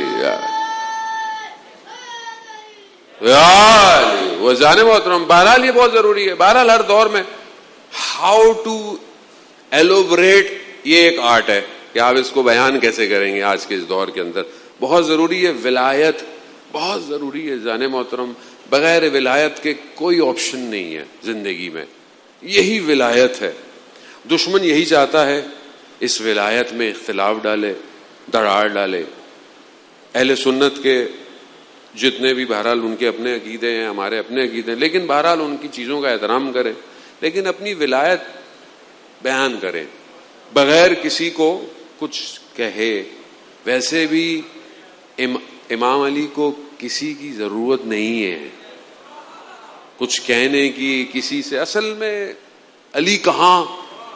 یا علی وہ جانے محترم. بہرحال یہ بہت ضروری ہے. بہرحال ہر دور میں ہاؤ ٹو ایلوبریٹ, یہ ایک آرٹ ہے کہ آپ اس کو بیان کیسے کریں گے آج کے اس دور کے اندر. بہت ضروری ہے ولایت, بہت ضروری ہے جانے محترم. بغیر ولایت کے کوئی آپشن نہیں ہے زندگی میں. یہی ولایت ہے. دشمن یہی چاہتا ہے اس ولایت میں اختلاف ڈالے, دراڑ ڈالے. اہل سنت کے جتنے بھی بہرحال ان کے اپنے عقیدے ہیں, ہمارے اپنے عقیدے ہیں, لیکن بہرحال ان کی چیزوں کا احترام کریں, لیکن اپنی ولایت بیان کریں بغیر کسی کو کچھ کہے. ویسے بھی امام علی کو کسی کی ضرورت نہیں ہے کچھ کہنے کی کسی سے. اصل میں علی کہاں,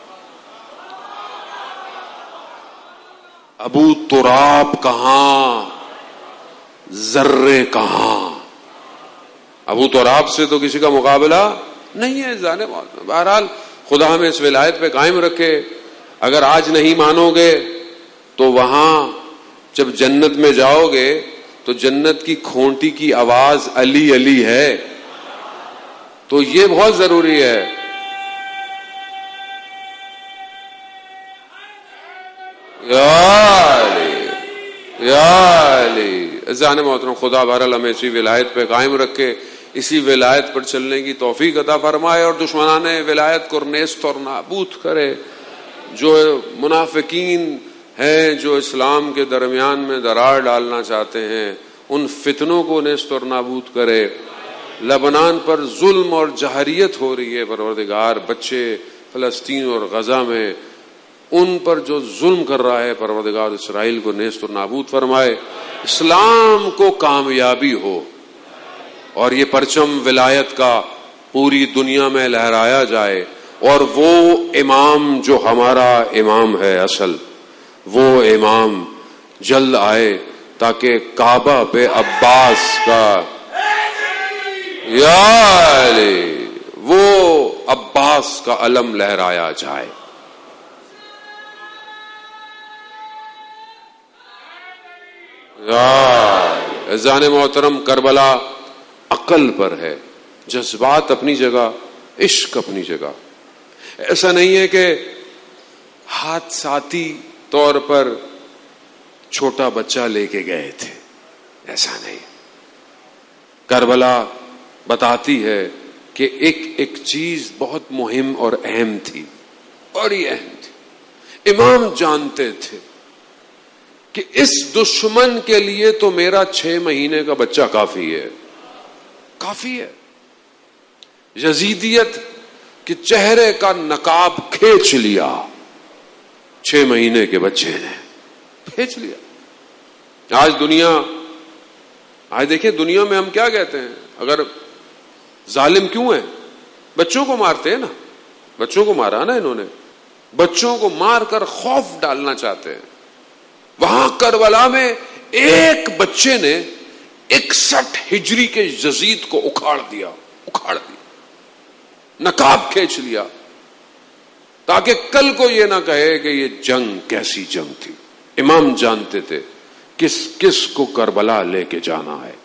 ابو تراب کہاں, ذرے کہاں. ابو تراب سے تو کسی کا مقابلہ نہیں ہے. جانے بہرحال خدا ہمیں اس ولایت پہ قائم رکھے. اگر آج نہیں مانو گے تو وہاں جب جنت میں جاؤ گے تو جنت کی کھونٹی کی آواز علی علی ہے. تو یہ بہت ضروری ہے. یا علی یا علی جان محترم. خدا بہرحال ہمیں اسی ولایت پہ قائم رکھے, اسی ولایت پر چلنے کی توفیق عطا فرمائے, اور دشمنان ولایت کو نیست اور نابود کرے. جو منافقین ہیں جو اسلام کے درمیان میں دراڑ ڈالنا چاہتے ہیں ان فتنوں کو نیست اور نابود کرے. لبنان پر ظلم اور جہریت ہو رہی ہے پروردگار, بچے فلسطین اور غزہ میں, ان پر جو ظلم کر رہا ہے پروردگار اسرائیل کو نیست اور نابود فرمائے. اسلام کو کامیابی ہو اور یہ پرچم ولایت کا پوری دنیا میں لہرایا جائے, اور وہ امام جو ہمارا امام ہے اصل, وہ امام جلد آئے تاکہ کعبہ پہ عباس کا یا علی وہ عباس کا علم لہرایا جائے. عزیزان محترم, کربلا عقل پر ہے, جذبات اپنی جگہ, عشق اپنی جگہ. ایسا نہیں ہے کہ حادثاتی طور پر چھوٹا بچہ لے کے گئے تھے, ایسا نہیں. کربلا بتاتی ہے کہ ایک ایک چیز بہت مہم اور اہم تھی, اور یہ اہم تھی. امام جانتے تھے کہ اس دشمن کے لیے تو میرا چھ مہینے کا بچہ کافی ہے, کافی ہے. یزیدیت کہ چہرے کا نقاب کھینچ لیا چھ مہینے کے بچے نے, کھینچ لیا. آج دنیا, آج دیکھیں دنیا میں ہم کیا کہتے ہیں, اگر ظالم کیوں ہے, بچوں کو مارتے ہیں نا, بچوں کو مارا نا انہوں نے, بچوں کو مار کر خوف ڈالنا چاہتے ہیں. وہاں کربلا میں ایک بچے نے اکسٹھ ہجری کے یزید کو اکھاڑ دیا, اکھاڑ دیا, نقاب کھینچ لیا, تاکہ کل کو یہ نہ کہے کہ یہ جنگ کیسی جنگ تھی. امام جانتے تھے کس کس کو کربلا لے کے جانا ہے.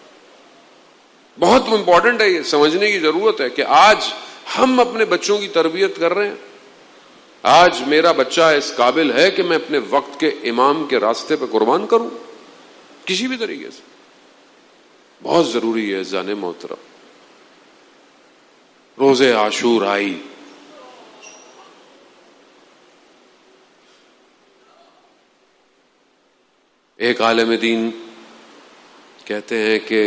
بہت امپورٹنٹ ہے, یہ سمجھنے کی ضرورت ہے کہ آج ہم اپنے بچوں کی تربیت کر رہے ہیں. آج میرا بچہ اس قابل ہے کہ میں اپنے وقت کے امام کے راستے پہ قربان کروں کسی بھی طریقے سے. بہت ضروری ہے جان محترم. روزے عاشور آئی, ایک عالم دین کہتے ہیں کہ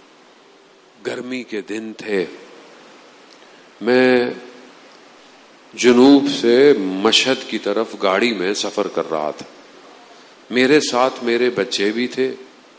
گرمی کے دن تھے, میں جنوب سے مشہد کی طرف گاڑی میں سفر کر رہا تھا. میرے ساتھ میرے بچے بھی تھے.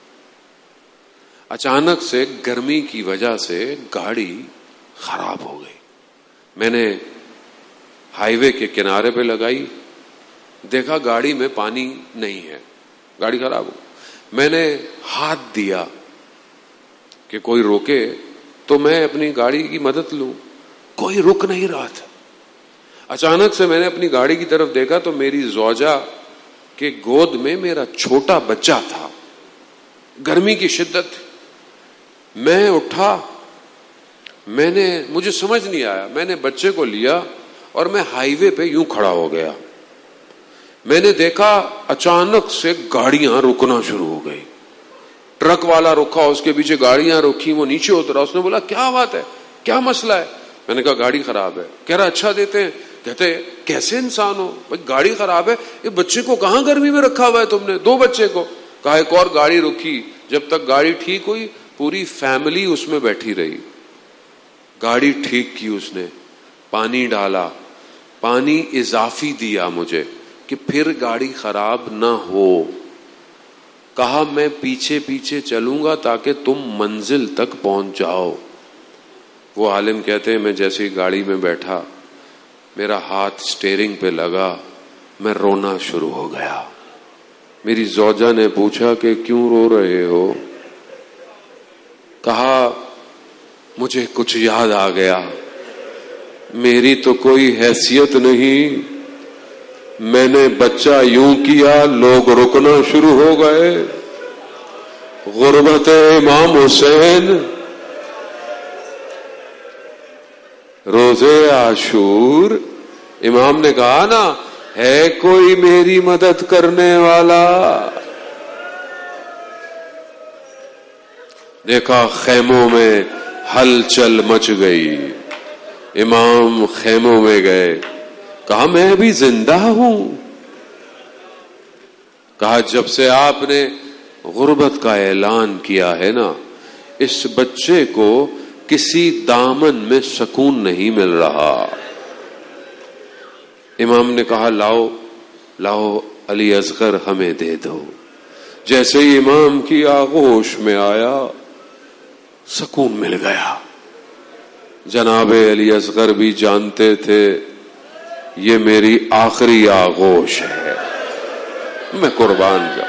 اچانک سے گرمی کی وجہ سے گاڑی خراب ہو گئی. میں نے ہائی وے کے کنارے پہ لگائی, دیکھا گاڑی میں پانی نہیں ہے, گاڑی خراب ہو. میں نے ہاتھ دیا کہ کوئی روکے تو میں اپنی گاڑی کی مدد لوں, کوئی رک نہیں رہا تھا. اچانک سے میں نے اپنی گاڑی کی طرف دیکھا تو میری زوجہ کے گود میں میرا چھوٹا بچہ تھا. گرمی کی شدت. میں اٹھا, میں نے مجھے سمجھ نہیں آیا, میں نے بچے کو لیا اور میں ہائی وے پہ یوں کھڑا ہو گیا. میں نے دیکھا اچانک سے گاڑیاں رکنا شروع ہو گئی. ٹرک والا رکا, اس کے پیچھے گاڑیاں رکی, وہ نیچے اترا. اس نے بولا کیا بات ہے, کیا مسئلہ ہے؟ میں نے کہا گاڑی خراب ہے. کہہ رہا اچھا دیتے ہیں. کہتے کیسے انسان ہو بھائی, گاڑی خراب ہے, یہ بچے کو کہاں گرمی میں رکھا ہوا ہے تم نے؟ دو بچے کو. کہا ایک اور گاڑی رکی, جب تک گاڑی ٹھیک ہوئی پوری فیملی اس میں بیٹھی رہی. گاڑی ٹھیک کی اس نے, پانی ڈالا, پانی اضافی دیا مجھے کہ پھر گاڑی خراب نہ ہو. کہا میں پیچھے پیچھے چلوں گا تاکہ تم منزل تک پہنچ جاؤ. وہ عالم کہتے ہیں میں جیسے ہی گاڑی میں بیٹھا, میرا ہاتھ سٹیئرنگ پہ لگا, میں رونا شروع ہو گیا. میری زوجہ نے پوچھا کہ کیوں رو رہے ہو؟ کہا مجھے کچھ یاد آ گیا, میری تو کوئی حیثیت نہیں, میں نے بچہ یوں کیا لوگ رکنا شروع ہو گئے. غربت امام حسین روزے عاشور. امام نے کہا نا ہے کوئی میری مدد کرنے والا. دیکھا خیموں میں ہلچل مچ گئی. امام خیموں میں گئے, کہا میں بھی زندہ ہوں. کہا جب سے آپ نے غربت کا اعلان کیا ہے نا, اس بچے کو کسی دامن میں سکون نہیں مل رہا. امام نے کہا لاؤ لاؤ علی اصغر ہمیں دے دو. جیسے ہی امام کی آغوش میں آیا سکون مل گیا. جناب علی اصغر بھی جانتے تھے یہ میری آخری آغوش ہے, میں قربان جاؤں.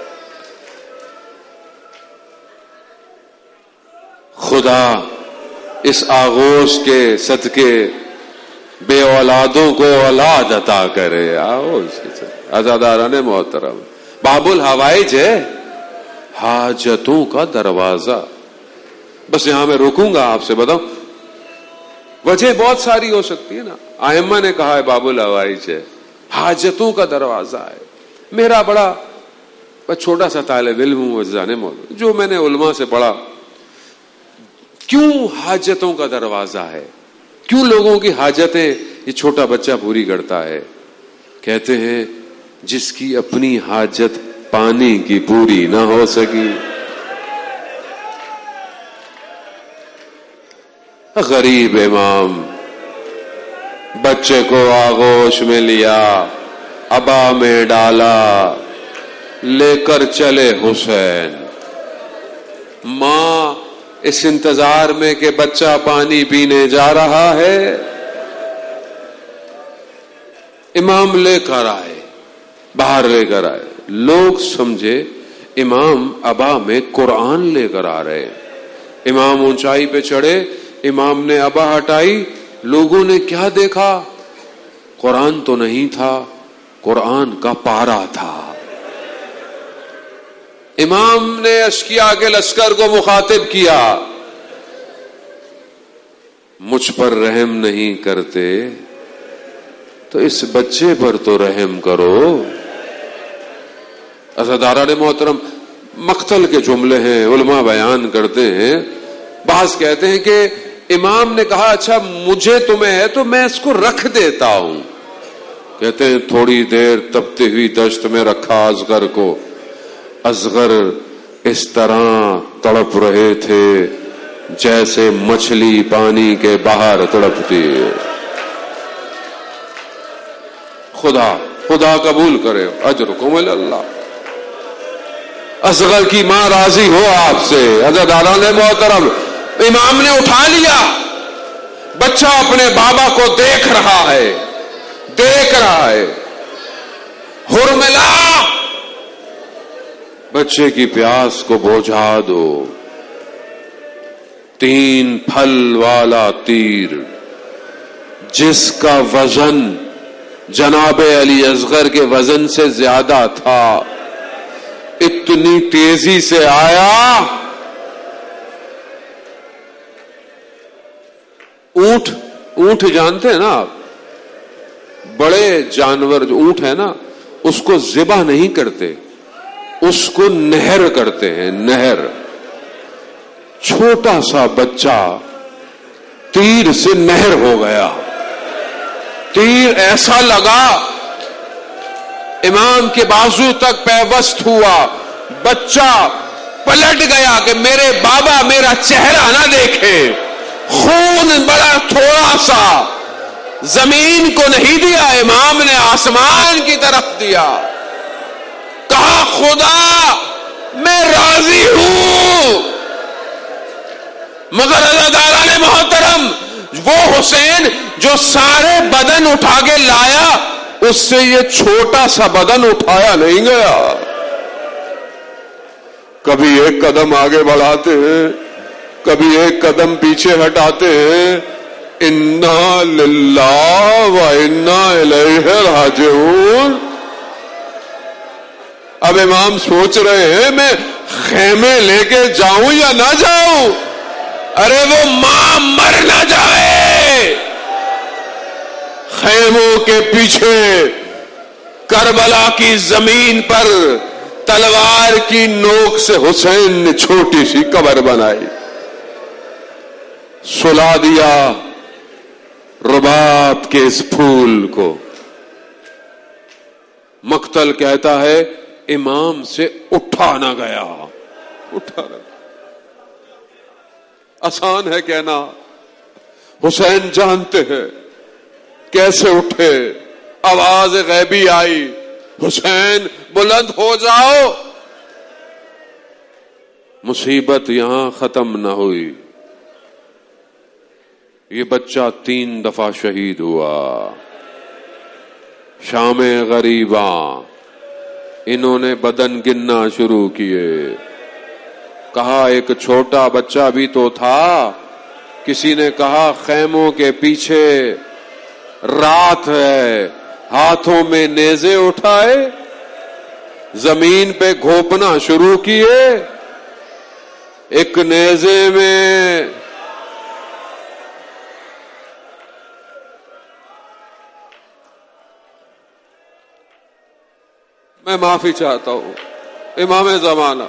خدا اس آغوش کے صدقے بے اولادوں کو اولاد عطا کرے. آؤ عزاداران محترم, باب الحوائج ہے, حاجتوں کا دروازہ. بس یہاں میں رکوں گا, آپ سے بتاؤں وجہ بہت ساری ہو سکتی ہے نا. ائمہ نے کہا ہے باب الحوائج ہے, حاجتوں کا دروازہ ہے. میرا بڑا چھوٹا سا طالب علم ہوں جانے موضوع, جو میں نے علماء سے پڑھا, کیوں حاجتوں کا دروازہ ہے, کیوں لوگوں کی حاجتیں یہ چھوٹا بچہ پوری کرتا ہے؟ کہتے ہیں جس کی اپنی حاجت پانی کی پوری نہ ہو سکی. غریب امام بچے کو آغوش میں لیا, ابا میں ڈالا, لے کر چلے حسین. ماں اس انتظار میں کہ بچہ پانی پینے جا رہا ہے, امام لے کر آئے, باہر لے کر آئے. لوگ سمجھے امام ابا میں قرآن لے کر آ رہے. امام اونچائی پہ چڑھے, امام نے ابا ہٹائی. لوگوں نے کیا دیکھا؟ قرآن تو نہیں تھا, قرآن کا پارا تھا. امام نے اشکیا کے لشکر کو مخاطب کیا, مجھ پر رحم نہیں کرتے تو اس بچے پر تو رحم کرو. عزاداران محترم, مقتل کے جملے ہیں, علماء بیان کرتے ہیں. بعض کہتے ہیں کہ امام نے کہا اچھا مجھے تمہیں ہے تو میں اس کو رکھ دیتا ہوں. کہتے ہیں تھوڑی دیر تپتی ہوئی دشت میں رکھا اصغر کو. اصغر اس طرح تڑپ رہے تھے جیسے مچھلی پانی کے باہر تڑپتی ہے. خدا خدا قبول کرے، اجرکم اللہ. اصغر کی ماں راضی ہو آپ سے. حضرت اعلیٰ محترم امام نے اٹھا لیا، بچہ اپنے بابا کو دیکھ رہا ہے دیکھ رہا ہے ہرملا، بچے کی پیاس کو بجھا دو. تین پھل والا تیر جس کا وزن جناب علی اصغر کے وزن سے زیادہ تھا، اتنی تیزی سے آیا. اونٹ اونٹ جانتے ہیں نا آپ، بڑے جانور جو اونٹ ہے نا، اس کو ذبح نہیں کرتے، اس کو نہر کرتے ہیں، نہر. چھوٹا سا بچہ تیر سے نہر ہو گیا. تیر ایسا لگا امام کے بازو تک پیوست ہوا، بچہ پلٹ گیا کہ میرے بابا میرا چہرہ نہ دیکھے. خون بڑا تھوڑا سا زمین کو نہیں دیا، امام نے آسمان کی طرف دیا. کہا خدا میں راضی ہوں. مگر اللہ تعالیٰ نے محترم وہ حسین جو سارے بدن اٹھا کے لایا، اس سے یہ چھوٹا سا بدن اٹھایا نہیں گیا. کبھی ایک قدم آگے بڑھاتے ہیں، کبھی ایک قدم پیچھے ہٹاتے ہیں. انا للہ و انا الیہ راجعون. اب امام سوچ رہے ہیں میں خیمے لے کے جاؤں یا نہ جاؤں. ارے وہ ماں مر نہ جائے. خیموں کے پیچھے کربلا کی زمین پر تلوار کی نوک سے حسین نے چھوٹی سی قبر بنائی، سلا دیا رباب کے اس پھول کو. مقتل کہتا ہے امام سے اٹھا نہ گیا. اٹھا نہ گیا. آسان ہے کہنا، حسین جانتے ہیں کیسے اٹھے. آواز غیبی آئی، حسین بلند ہو جاؤ. مصیبت یہاں ختم نہ ہوئی. یہ بچہ تین دفعہ شہید ہوا. شام غریباں انہوں نے بدن گننا شروع کیے. کہا ایک چھوٹا بچہ بھی تو تھا. کسی نے کہا خیموں کے پیچھے رات ہے، ہاتھوں میں نیزے اٹھائے، زمین پہ گھونپنا شروع کیے. ایک نیزے میں میں معافی چاہتا ہوں امام زمانہ،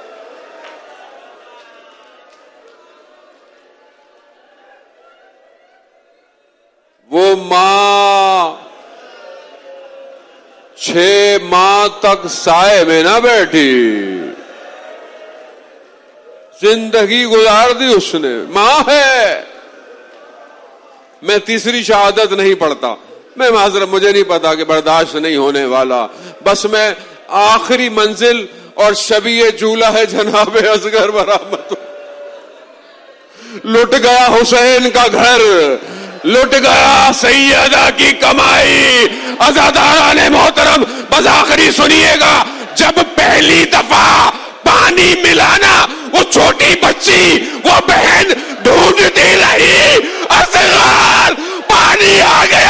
وہ ماں چھ ماہ تک سائے میں نہ بیٹھی، زندگی گزار دی اس نے. ماں ہے. میں تیسری شہادت نہیں پڑھتا، میں معذرت، مجھے نہیں پتا کہ برداشت نہیں ہونے والا. بس میں آخری منزل اور شبیہ جولا ہے جناب اصغر برآمد. لٹ گیا حسین کا گھر، لٹ گیا سیدہ کی کمائی. عزاداران محترم بس آخری سنیے گا. جب پہلی دفعہ پانی ملانا، وہ چھوٹی بچی، وہ بہن ڈھونڈتی رہی، اصغر پانی آ گیا.